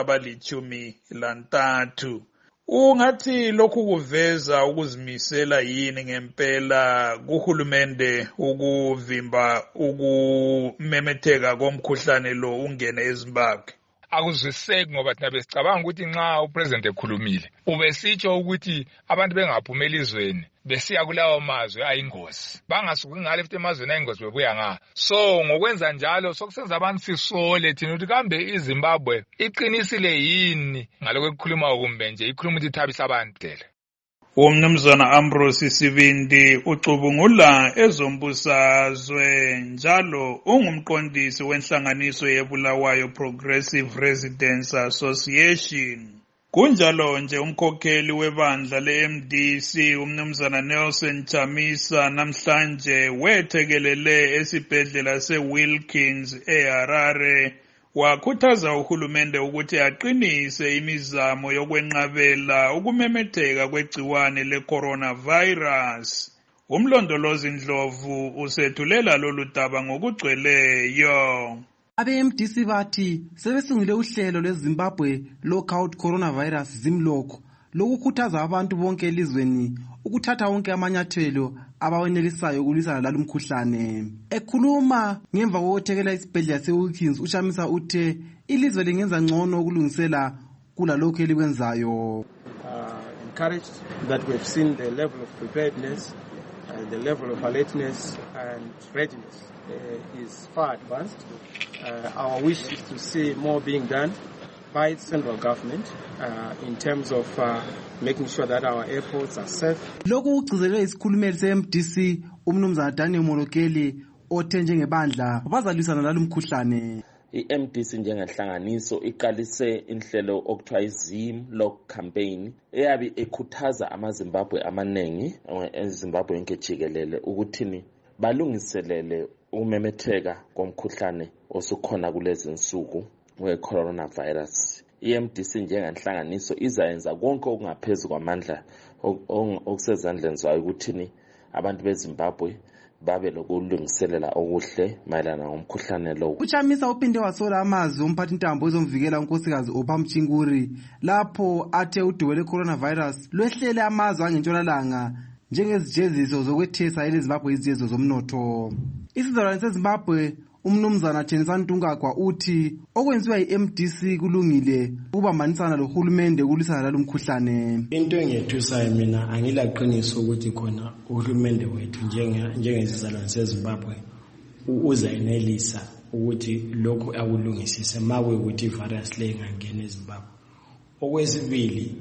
abali-13. Ungathi lokhu kuveza ukuzimisela yini ngempela kuhulumende ukuvimba ukumemetheka komkhuhlane lo ungene eZimbabwe? Akuzwiseki ngoba thina besicabanga ukuthi nxa upresident ekhulumile ubesitsho ukuthi abantu bengaphuma elizweni besiya kulawo mazwe ayingozi, bangasuki ngale futhi emazweni ayingozi bebuya nga. So ngokwenza njalo sokusenza abantu sisole thina ukuthi kambe iZimbabwe iqinisile yini ngalokho ekukhuluma kumbe nje ikhuluma ukuthi ithabisa abantu. Umnumzana Ambrose Sibindi ucubungula ezombusazwe njalo ungumqondisi wenhlanganiso yeBulawayo Progressive Residents Association. Kunjalo nje umkhokheli webandla le-MDC umnumzana Nelson Chamisa namhlanje wethekelele esibhedlela se-Wilkins eHarare wakhuthaza uhulumende ukuthi aqinise imizamo yokwenqabela ukumemetheka kwegciwane le-coronavirus. Umlondolozi Ndlovu usethulela lolu daba ngokugcweleyo. Abe-MDC bathi sebesungule uhlelo lweZimbabwe Lockout Coronavirus Zimlock lokukhuthaza abantu bonke elizweni ukuthatha wonke amanyathelo abawenelisayo ukulwisana lalo mkhuhlane. Ekhuluma ngemva kokuthekela isibhedlela se-Wilkins, uChamisa uthe ilizwe lingenza ngcono ukulungisela kulalokho elikwenzayo. Encouraged that we've seen the level of preparedness and the level of alertness and readiness is far advanced. Our wish is to see more being done by the central government in terms of making sure that our airports are safe. Lokhu kugcizelele isikhulumeli se-MDC umnumzana Daniel Molokeli othe njengebandla bazalwisana lalo mkhuhlane. I-MDC njengenhlanganiso iqalise inhlelo okuthiwa i-Zimlock campaign eyabe ekhuthaza amaZimbabwe amaningi eZimbabwe yonke jikelele ukuthini balungiselele umemetheka komkhuhlane osukhona kulezi insuku we-coronavirus. I-MDC njengenhlanganiso izayenza konke okungaphezulu kwamandla okusezandleni zayo ukuthini abantu beZimbabwe babe lokulungiselela okuhle mayelana ngomkhuhlane lo. uChamisa uphinde wasola amazwi omphathintambo ezomvikela unkosikazi Ophamchinguri lapho athe udwe le-coronavirus lwehlele amazwe angentshonalanga njengezijeziso zokwethesa eleZimbabwe izijezo zomnotho. Isizalwane seZimbabwe umnumzana Thenisa Ntungagwa uthi okwenziwa yi-MDC kulungile ukubambanisana lohulumende ukulwisana lalo mkhuhlane. Into engethusayo mina angilaqiniso ukuthi khona uhulumende wethu njengezizalwane seZimbabwe uzayenelisa ukuthi lokhu akulungisise mawe ukuthi ivirus le ingangena eZimbabwe. Okwesibili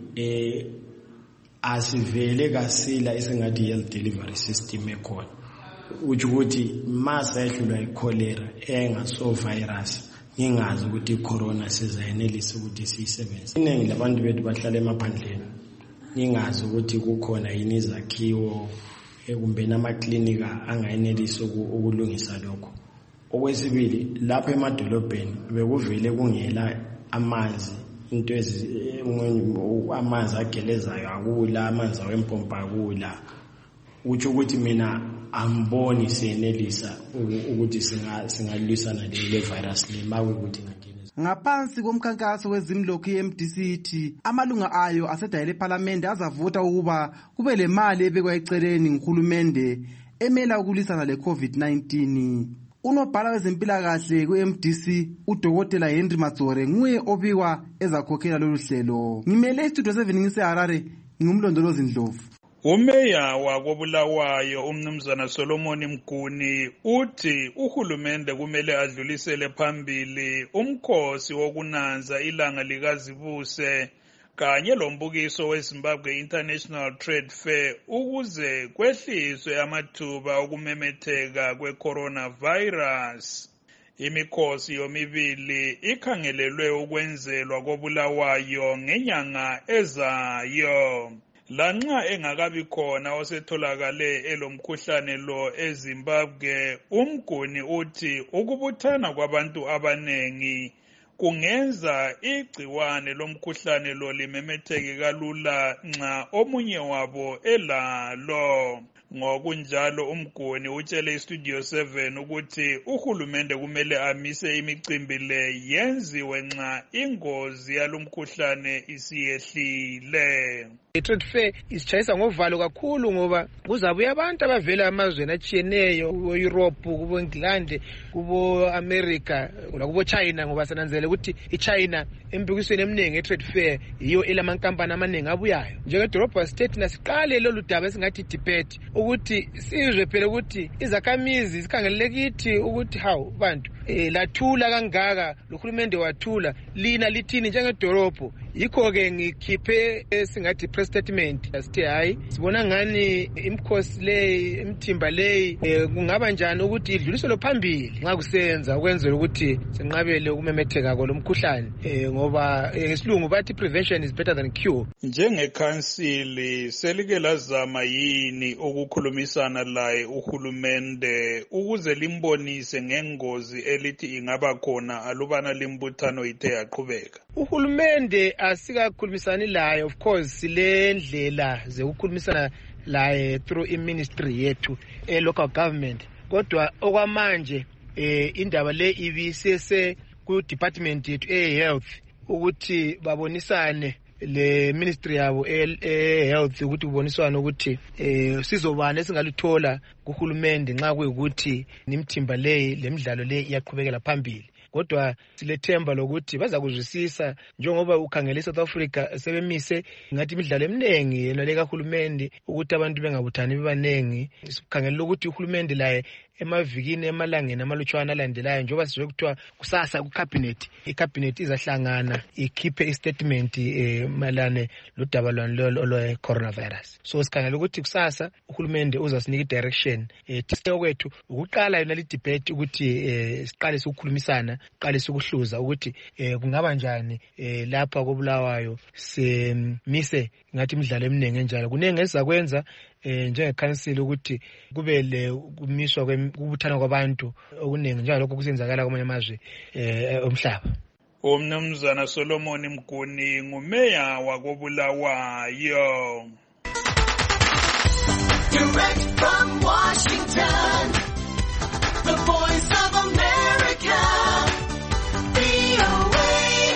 asivele kasila esingathi health delivery system ekhona ukuthi masa ehlulwa icholera engaso virus ngingazi ukuthi icorona sizayenelisa ukuthi siyisebenze. Iningi labantu bethu bahlala emaphandleni ngingazi ukuthi kukhona yini izakhiwo kumbe namaklinika angayenelisa ukulungisa lokho. Okwesibili lapha emadolobheni bekuvele kungela amanzi into amanzi agelezayo akula amanzi awempompa akula uthi ukuthi mina amboni senelisa ukuthi singalwisana le virus le mawe ukuthi ngangena. Ngaphansi komkhankaso wezimlock i-MDC ithi amalunga ayo asedayele eParliament azavota ukuba kube le mali ebekwa eceleni nguhulumende emela ukulwisana le-COVID-19. Unobhala wezempilakahle ku-MDC uDokotela Henry Matsore nguye obikwa ezakhokhela lolu hlelo. Ngimele istudio 7 ngiseHarare ngumlondolozi Ndlovu. Umeya wakobulawayo umnumzana Solomon Mguni uthi uhulumende kumele adlulisele phambili umkhosi wokunanza ilanga likazibuse kanye lombukiso weZimbabwe International Trade Fair ukuze kwehliswe amathuba okumemetheka kwe-coronavirus. Imikhosi yomibili ikhangelelwe ukwenzelwa kobulawayo ngenyanga ezayo. Lanxa engakabi khona osetholakale elomkhuhlane lo eZimbabwe, Mguni uthi ukubuthana kwabantu abanengi kungenza igciwane lomkhuhlane lo limemetheke kalula nxa omunye wabo elalo. Ngokunjalo Mguni utshele iStudio 7 ukuthi uhulumende kumele amise imicimbi le yenziwe nxa ingozi yalomkhuhlane isiyehlile. I-trade fair isitshayisa ngovalo kakhulu ngoba kuzabuya abantu abavela amazweni atshiyeneyo kubo-Europe, kubo-England, kubo-America lakubo-China ngoba sananzele ukuthi iChina embukisweni eminingi e-trade fair yiyo elamankampani amaningi abuyayo. Njengedolobha state nasiqale lolu daba esingathi debate ukuthi sizwe phela ukuthi izakhamizi zikhangelele kithi ukuthi hawu bantu lathula kangaka lohulumende wathula lina lithini njengedorobho yikho-ke ngikhiphe esingathi press statement asithi hayi sibona ngani imikhosi leyi imithimba leyi kungaba njani ukuthi idluliselwe phambili nxa kusenza ukwenzela ukuthi senqabele ukumemetheka kolomkhuhlane ngoba ngesilungu bathi prevention is better than cure. Njengekhansili selike lazama yini ukukhulumisana laye uhulumende ukuze limbonise ngengozi elithi ingaba khona alubana limbuthano ithe yaqhubeka? Uhulumende asikakhulumisani laye, of course sile ndlela zokukhulumisana laye through i-ministry yethu local government, kodwa okwamanje indaba le ibisese ku-department yethu e-health ukuthi babonisane le ministry yabo health ukuthi kuboniswane ukuthi sizobani esingaluthola kuhulumende nxa kuyikuthi nimthimba le midlalo le iyaqhubekela phambili. Kodwa silethemba lokuthi baza kuzwisisa njengoba ukhangele South Africa sebemise ngathi imidlalo eminingi yena le kahulumende ukuthi abantu bengabuthani bebanengi. Sikhangela ukuthi uhulumende laye emavikini emalangeni amalutshwana alandelayo njengoba sizwe kuthiwa kusasa ku-cabinet, i-cabinet izahlangana ikhiphe i-statement malane lodaba lwe-coronavirus. So sikhangela ukuthi kusasa uhulumende uzasinika i-direction tiseo kwethu ukuqala yona li-debate ukuthi siqale sikukhulumisana, siqale sikuhluza ukuthi kungaba njani lapha koBulawayo semise ngathi imidlalo eminingi enjalo. Kuningi esizakwenza njengekhansili ukuthi kube le kumiswa kubuthana kwabantu okuningi njalo lokho kusenzakala kwamanye amazwe omhlaba. Umnumzana Solomon Mguni ngumeya wakoBulawayo. Direct from Washington, the Voice of America, VOA.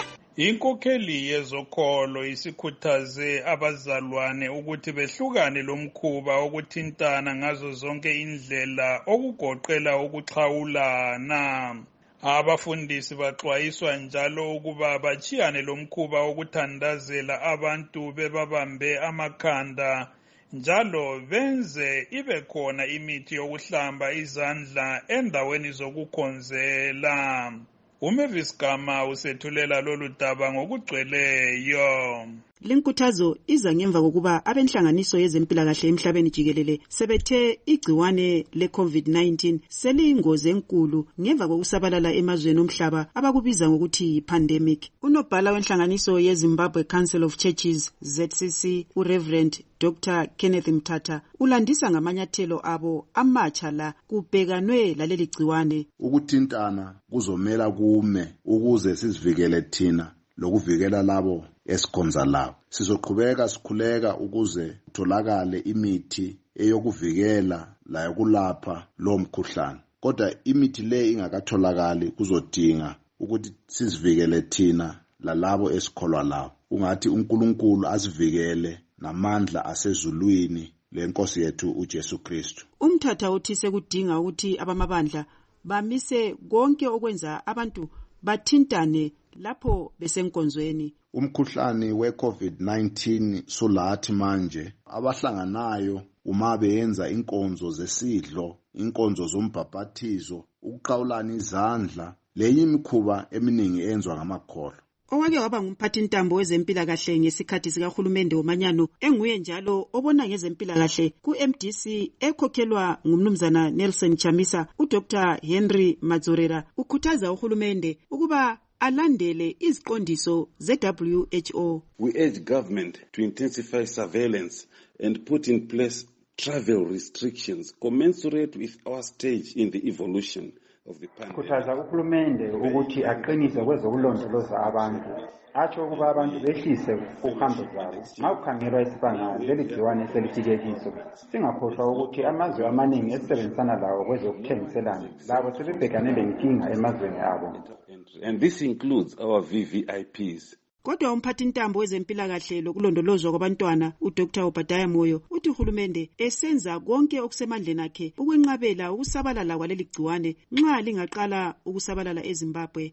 Inkokheli yezokholo isikhuthaze abazalwane ukuthi behlukane lomkhuba okuthintana ngazo zonke indlela okugoqela ukuxhawulana. Abafundisi baxwayiswa njalo ukuba bachiyane lomkhuba okuthandazela abantu bebabambe amakhanda njalo benze ibe khona imithi yokuhlamba izandla endaweni zokukhonzela. Umavis Gama usethulela lolu daba ngokugcweleyo. Lenkuthazo iza ngemva kokuba abenhlanganiso yezempilakahle emhlabeni jikelele sebethe igciwane le-COVID-19 seliyingozi enkulu ngemva kokusabalala emazweni omhlaba abakubiza ngokuthi yi-pandemic. Unobhala wenhlanganiso yeZimbabwe Council of Churches ZCC uReverend Dr. Kenneth Mthatha ulandisa ngamanyathelo abo amatsha la kubhekanwe laleli gciwane. Ukuthintana kuzomela kume ukuze sizivikele thina lokuvikela labo esikhonza lawo. Sizoqhubeka sikhuleka ukuze kutholakale imithi eyokuvikela la yokulapha lo mkhuhlane. Kodwa imithi le ingakatholakali kuzodinga ukuthi sizivikele thina lalabo esikholwa lawo. Ungathi uNkulunkulu asivikele namandla asezulwini lenkosi yethu uJesu Kristu. Umthatha uthi sekudinga ukuthi abamabandla bamise konke okwenza abantu bathintane lapho besenkonzweni. Umkhuhlane we-COVID-19 sulathi manje abahlanganayo uma beyenza inkonzo zesidlo, inkonzo zombhaphathizo, ukuqhawulana izandla, leyi imikhuba eminingi enzwa ngamakholwa. Owake waba ngumphathintambo wezempilakahle ngesikhathi sikahulumende womanyano enguye njalo obona ngezempilakahle ku-MDC ekhokhelwa ngumnumzana Nelson Chamisa, uDr. Henry Madzorera ukhuthaza uhulumende ukuba alandele iziqondiso ze-WHO. We urge government to intensify surveillance and put in place travel restrictions commensurate with our stage in the evolution of the pandemic. Khuthaza uhulumende ukuthi aqinise kwezokulondoloza abantu, atsho ukuba abantu behlise uhambo zabo. Nxa kukhangelwa isibanga leli gciwane selifike kiso, singakhohlwa ukuthi amazwe amaningi esebenzisana lawo kwezokuthengiselana labo sebebhekane lenkinga emazweni abo. And this includes our VVIPs. Kodwa umphathintambo wezempilakahle lokulondolozwa kwabantwana uDr. Obadiah Moyo uthi uhulumende esenza konke okusemandleni akhe ukwenqabela ukusabalala kwaleli gciwane nxa lingaqala ukusabalala eZimbabwe.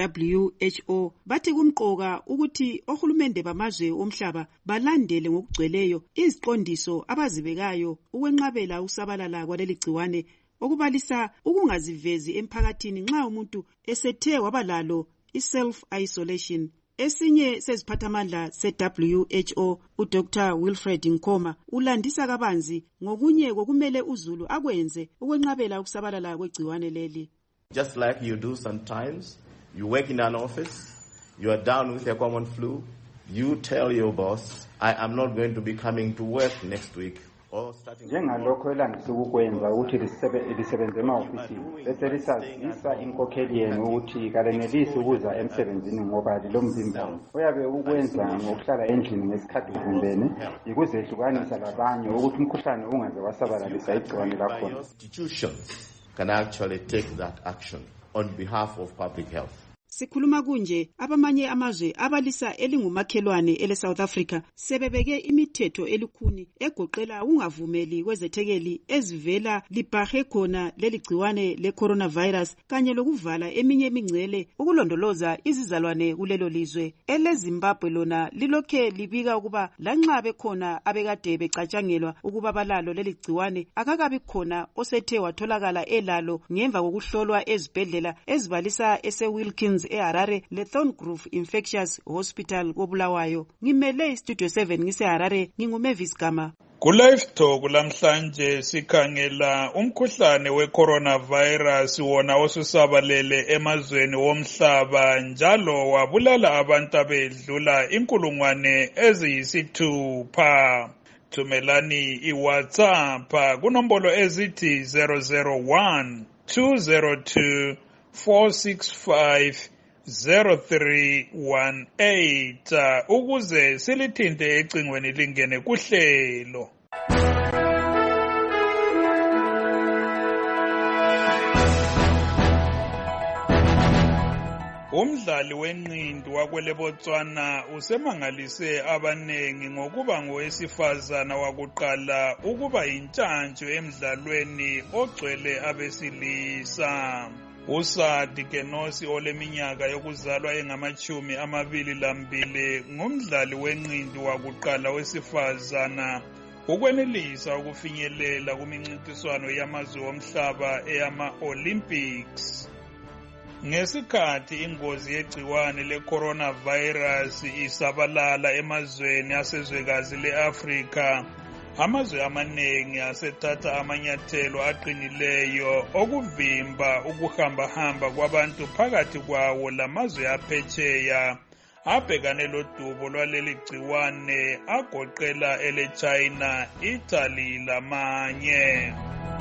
Abe-WHO bathi kumqoka ukuthi ohulumende bamazwe omhlaba balandele ngokugcweleyo iziqondiso abazibekayo ukwenqabela ukusabalala kwaleli gciwane okubalisa ukungazivezi emphakathini nxa umuntu esethe wabalalo i-self-isolation. Esinye seziphathamandla se-WHO uDr. Wilfred Nkoma ulandisa kabanzi ngokunye kokumele uzulu akwenze ukwenqabela ukusabalala kwegciwane leli. Just like you do sometimes, you work in an office, you are down with a common flu, you tell your boss, I am not going to be coming to work next week. Njengalokho elandisa ukukwenza ukuthi lisebenze ema-ofisini bese lisazisa inkokheli yenu ukuthi kalenelisi ukuza emsebenzini ngoba lilomzimba uyabe ukwenza ngokuhlala endlini ngesikhathi uvimbene yikuzehlukanisa labanye ukuthi umkhuhlane ungaze wasabalalisa igciwane lakhona. Institutions can actually take that action on behalf of public health. Sikhuluma kunje abamanye amazwe abalisa elingumakhelwane ele-South Africa sebebeke imithetho elukhuni egoqela ungavumeli kwezethekeli ezivela libhahe khona leligciwane le-coronavirus kanye lokuvala eminye imingcele ukulondoloza izizalwane kulelo lizwe. Ele-Zimbabwe lona lilokhe libika ukuba lanxa bekhona abekade becatshangelwa ukuba balalo leligciwane akakabi khona osethe watholakala elalo ngemva kokuhlolwa ezibhedlela ezibalisa ese-Wilkins eHarare le-Thorngrove Infectious Hospital koBulawayo. Ngimele iStudio 7 ngise-Harare, nginguMavis Gama. Ku-Live Talk lamhlanje sikhangela umkhuhlane we-coronavirus wona osusabalele emazweni womhlaba njalo wabulala abantu abedlula 6,000. Thumelani iWhatsApp kunombolo ezithi 001 202 465 0318 ukuze silithinte ecingweni lingene kuhlelo. Umdlali wenqindi wakwele Botswana usemangalise abanengi ngokuba ngowesifazana wakuqala ukuba yintshantshu emdlalweni ogcwele abesilisa. Usadi Kenosi oleminyaka yokuzalwa engama-22 ngumdlali wenqindi wakuqala wesifazana ukwenelisa ukufinyelela kumincintiswano yamazwe omhlaba eyama-Olympics. Ngesikhathi ingozi yegciwane le-coronavirus isabalala emazweni asezwekazi le-Afrika, amazwe amaningi asethatha amanyathelo aqinileyo okuvimba ukuhambahamba kwabantu phakathi kwawo lamazwe aphetsheya abhekane lodubo lwaleli gciwane agoqela ele-China, Italy lamanye.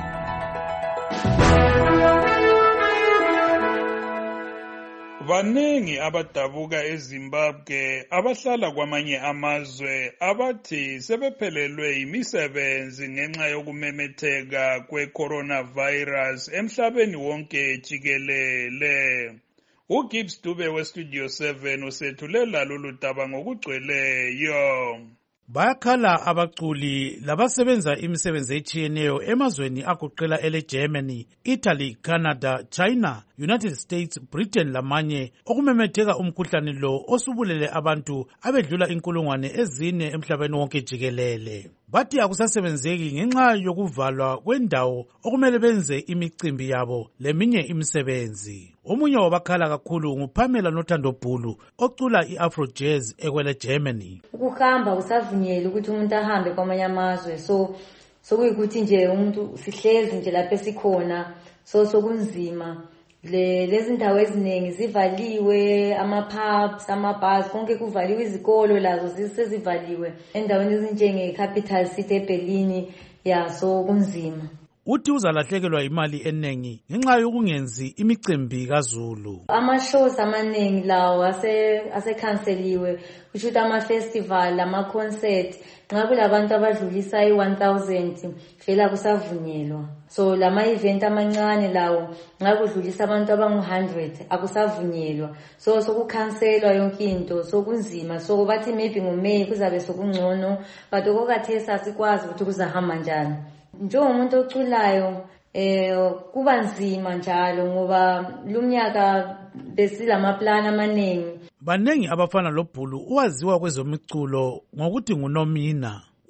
Baningi abadabuka eZimbabwe abahlala kwamanye amazwe abathi sebephelelwe imisebenzi ngenxa yokumemetheka kwe-coronavirus emhlabeni wonke jikelele. uGibbs Dube weStudio 7 usethulela lolu daba ngokugcweleyo. Bayakhala abaculi labasebenza imisebenzi etshiyeneyo emazweni agoqela ele-Germany, Italy, Canada, China, United States, Britain lamanye okumemetheka umkhuhlane lo osubulele abantu abedlula 4,000 emhlabeni wonke jikelele. Bathi akusasebenzeki ngenxa yokuvalwa kwendawo okumele benze imicimbi yabo leminye imisebenzi. Omunye wabakhala kakhulu nguPamela Nothando Bhulu ocula i-Afro Jazz ekwele Germany. Ukuhamba usavunyelwe ukuthi umuntu ahambe kwamanye amazwe, so kuyikuthi nje umuntu sihlezi nje lapho esikhona, sokunzima. Lezi ndawo eziningi zivaliwe, ama-pubs, ama-bars, konke kuvaliwe, izikolo lazo sezivaliwe endaweni ezinjenge-Capital City eBerlin, so kunzima. Uthi uzalahlekelwa imali enengi ngenxa yokungenzi imicimbi kaZulu. Ama-shows amaningi lawo asekhanseliwe, kusho ukuthi ama-festival, ama-concert, nxa kulabantu abadlulisa i-1,000 vele akusavunyelwa. So lama-event amancane lawo nxa kudlulisa abantu abangu-100 akusavunyelwa. So sokukhanselwa yonke into, sokunzima. So bathi maybe ngoMeyi kuzabe sokungcono, but okokhathesi asikwazi ukuthi kuzahamba njani. Njengomuntu oculayo kuba nzima njalo ngoba lumnyaka besilamaplani amaningi. Banengi abafana loBhulu owaziwa kwezemiculo ngokuthi nguNomina.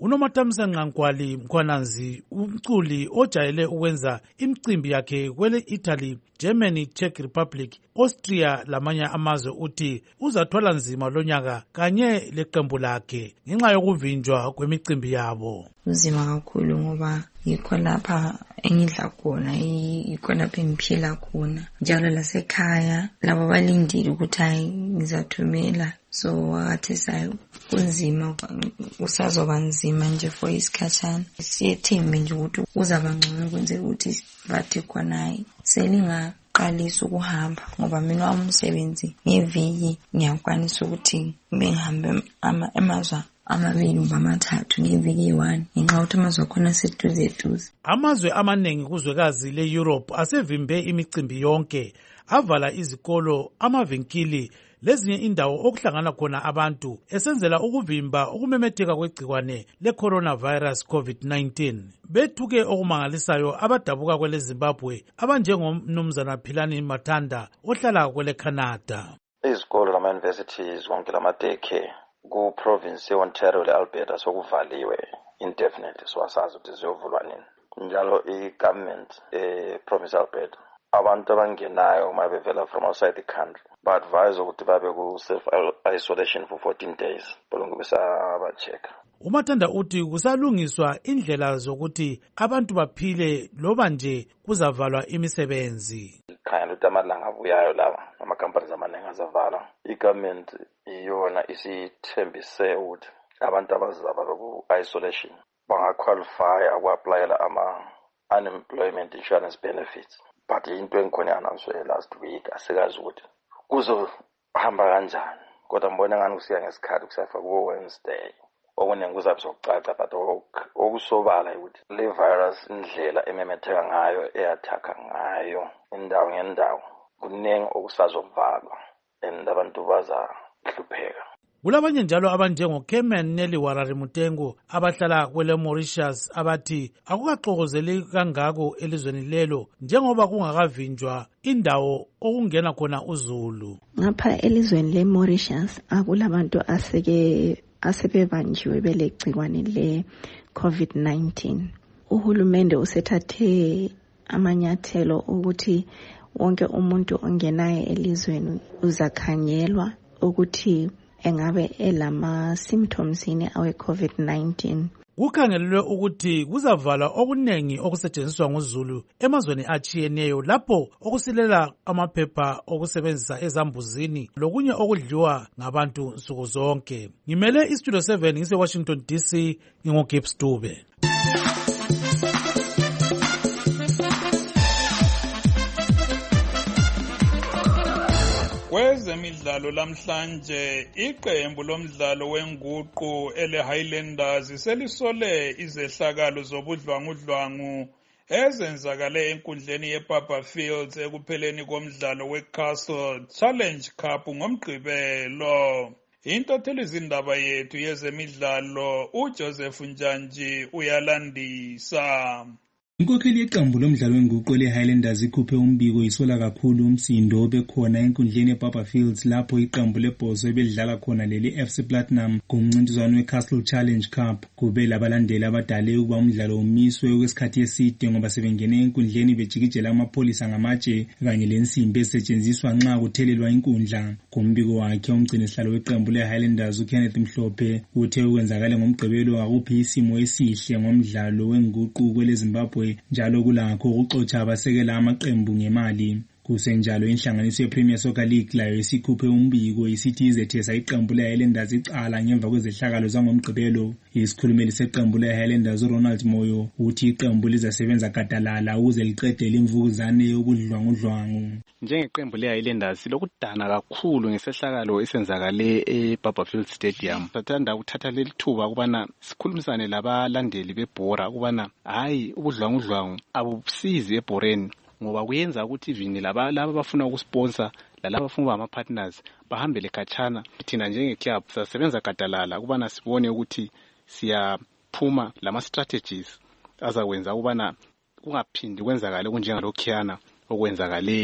uNomatamsa Nqankwali Mkhwananzi, umculi ojayele ukwenza imicimbi yakhe kwele Italy, Germany, Czech Republic, Austria lamanye amazwe, uthi uzathwala nzima lonyaka kanye leqembu lakhe ngenxa yokuvinjwa kwemicimbi yabo. Uzima kakhulu ngoba yikho lapha engidla khona, yikho lapha engiphila khona, njalo lasekhaya labo balindile ukuthi hayi ngizathumela. So wakathi sayo kunzima, usazoba nzima nje for isikhatshana. Siyethembe nje ukuthi uzaba ngcono kwenzela ukuthi bathi khona hayi selingaqalisa ukuhamba, ngoba mina wami umsebenzi ngeviki ngiyakwanisa ukuthi bengihambe emazwe amabili ngoba amathathu ngeviki 1 ngenxa yokuthi amazwe akhona seduze. Amazwe amaningi kuzwekazi le-Europe asevimbe imicimbi yonke, avala izikolo, amavinkili lezinye indawo okuhlangana khona abantu esenzela ukuvimba ukumemetheka kwegcikwane le-coronavirus COVID-19. Bethuke okumangalisayo abadabuka kwele Zimbabwe abanjengomnumzana Philani Mathanda ohlala kwele Canada. Izikolo nama-universities wonke lamadeke ku-province ye-Ontario le-Alberta sokuvaliwe indefinitely, so asazi ukuthi ziyovulwa nini. Njalo i-government province Alberta abantu abangenayo uma bevela from outside the country ba-advise ukuthi babe ku-self-isolation for 14 days bolonge besaba-check. uMathanda uthi kusalungiswa indlela zokuthi abantu baphile loba nje kuzavalwa imisebenzi. Khanya ukuthi amalanga abuyayo lawa ama-companies amaningi azavala. I-government iyona isithembise ukuthi abantu abazaba ku-isolation bangaqualifya uku-aplayela ama-unemployment insurance benefits. But into engikhona announced last week asikazi ukuthi kuzohamba kanjani, kodwa mbona ngani kusiya ngesikhathi kusafa ku-Wednesday. Okuningi kuzabe sokucaca, but okusobala ukuthi le virus indlela ememetheka ngayo, eyathaka ngayo indawo ngendawo, kuningi okusazovalwa and abantu bazahlupheka. Kulabanye njalo abanjengoKemen Nelly Warari Mutengo abahlala kwele Mauritius abathi akukaxokozeli kangako elizweni lelo njengoba kungakavinjwa indawo okungena khona uZulu. Ngapha elizweni le Mauritius akulabantu asebebanjiwe belegcikwane le COVID-19. Uhulumende usethathe amanyathelo ukuthi wonke umuntu ongenayo elizweni uzakhanyelwa ukuthi engabe elama symptoms yini awe COVID-19. Kukhangelelwe ukuthi kuzavala okuningi okusetshenziswa nguZulu emazweni achiyeneyo lapho okusilela amaphepha okusebenzisa ezambuzini lokunye okudliwa ngabantu nsuku zonke. Ngimele iStudio 7 ngise Washington DC, ngingoGibbs Dube. Kwezemidlalo lamhlanje iqembu lomdlalo wenguqu ele-Highlanders selisole izehlakalo zobudlwangudlwangu ezenzakale enkundleni yePapa Fields ekupheleni komdlalo weCastle Challenge Cup ngomgqibelo. Intatheli zindaba yethu yezemidlalo uJoseph Njanji uyalandisa. Inkokheli yeqembu lomdlalo wenguqu le-Highlanders ikhuphe umbiko isola kakhulu umsindo obekhona enkundleni yePapa Fields lapho iqembu lebhozo ebedlala khona leli FC Platinum kumncintiswano weCastle Challenge Cup. Kube labalandeli abadale ukuba umdlalo umiswe okwesikhathi eside ngoba sebengene enkundleni bejikijela amapholisa ngamatshe kanye lensimbi ezisetshenziswa nxa kuthelelwa inkundla. Kumbiko wakhe umgcinisihlalo weqembu le-Highlanders uKenneth Mhlophe uthe ukwenzakala ngomgqibelo akuphi isimo esihle ngomdlalo wenguqu kwele Zimbabwe njalo kulakho ukuxotsha abasekela amaqembu ngemali. Kusenjalo inhlanganiso yePremier Soccer League layo isikhuphe umbiko isithi izethesa iqembu le-Highlanders icala ngemva kwezehlakalo zangomgqibelo. Isikhulumeli seqembu le-Highlanders uRonald Moyo uthi iqembu lizasebenza gadalala ukuze liqedele imvukuzane yokudlwangudlwangu. Njengeqembu le-Highlanders lokudana kakhulu ngesehlakalo esenzakale ePapa Fields Stadium. Sathanda ukuthatha leli thuba ukubana sikhulumisane labalandeli bebhora ukubana hayi ubudlwangudlwangu abusizi ebhoreni, ngoba kuyenza ukuthi ivini laba abafuna ukusponsor lalaba abafuna ukuba ama-partners bahambele khatshana. Thina njenge-club siyasebenza gadalala ukubana sibone ukuthi siyaphuma lama-strategies azakwenza ukubana kungaphindi kwenzakale okunjengalokhuyana okwenzakale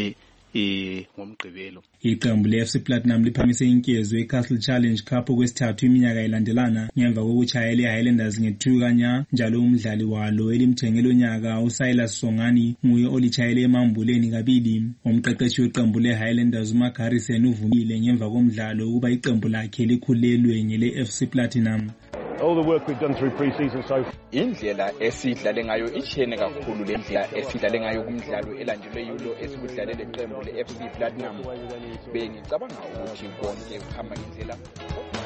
ngomgqibelo. Iqembu le-FC Platinum liphamise inkezo eCastle Challenge Cup okwesithathu iminyaka ilandelana ngemva kokuchaya le-Highlanders nge-2 kanya, njalo umdlali walo elimthenge lonyaka uSilas Songani nguye olichayele emambuleni kabili. Umqeqeshi weqembu le-Highlanders uMagarisen uvumile ngemva komdlalo ukuba iqembu lakhe likhulelwe ngele-FC Platinum. All the work we've done through pre-season so far. Indlela esidlale ngayo ichene kakhulu lendlela esidlale ngayo kumdlalo elandelwe yulo esikudlalele iqembu le-FC Platinum. Bengicabanga ukuthi konke kuhamba indlela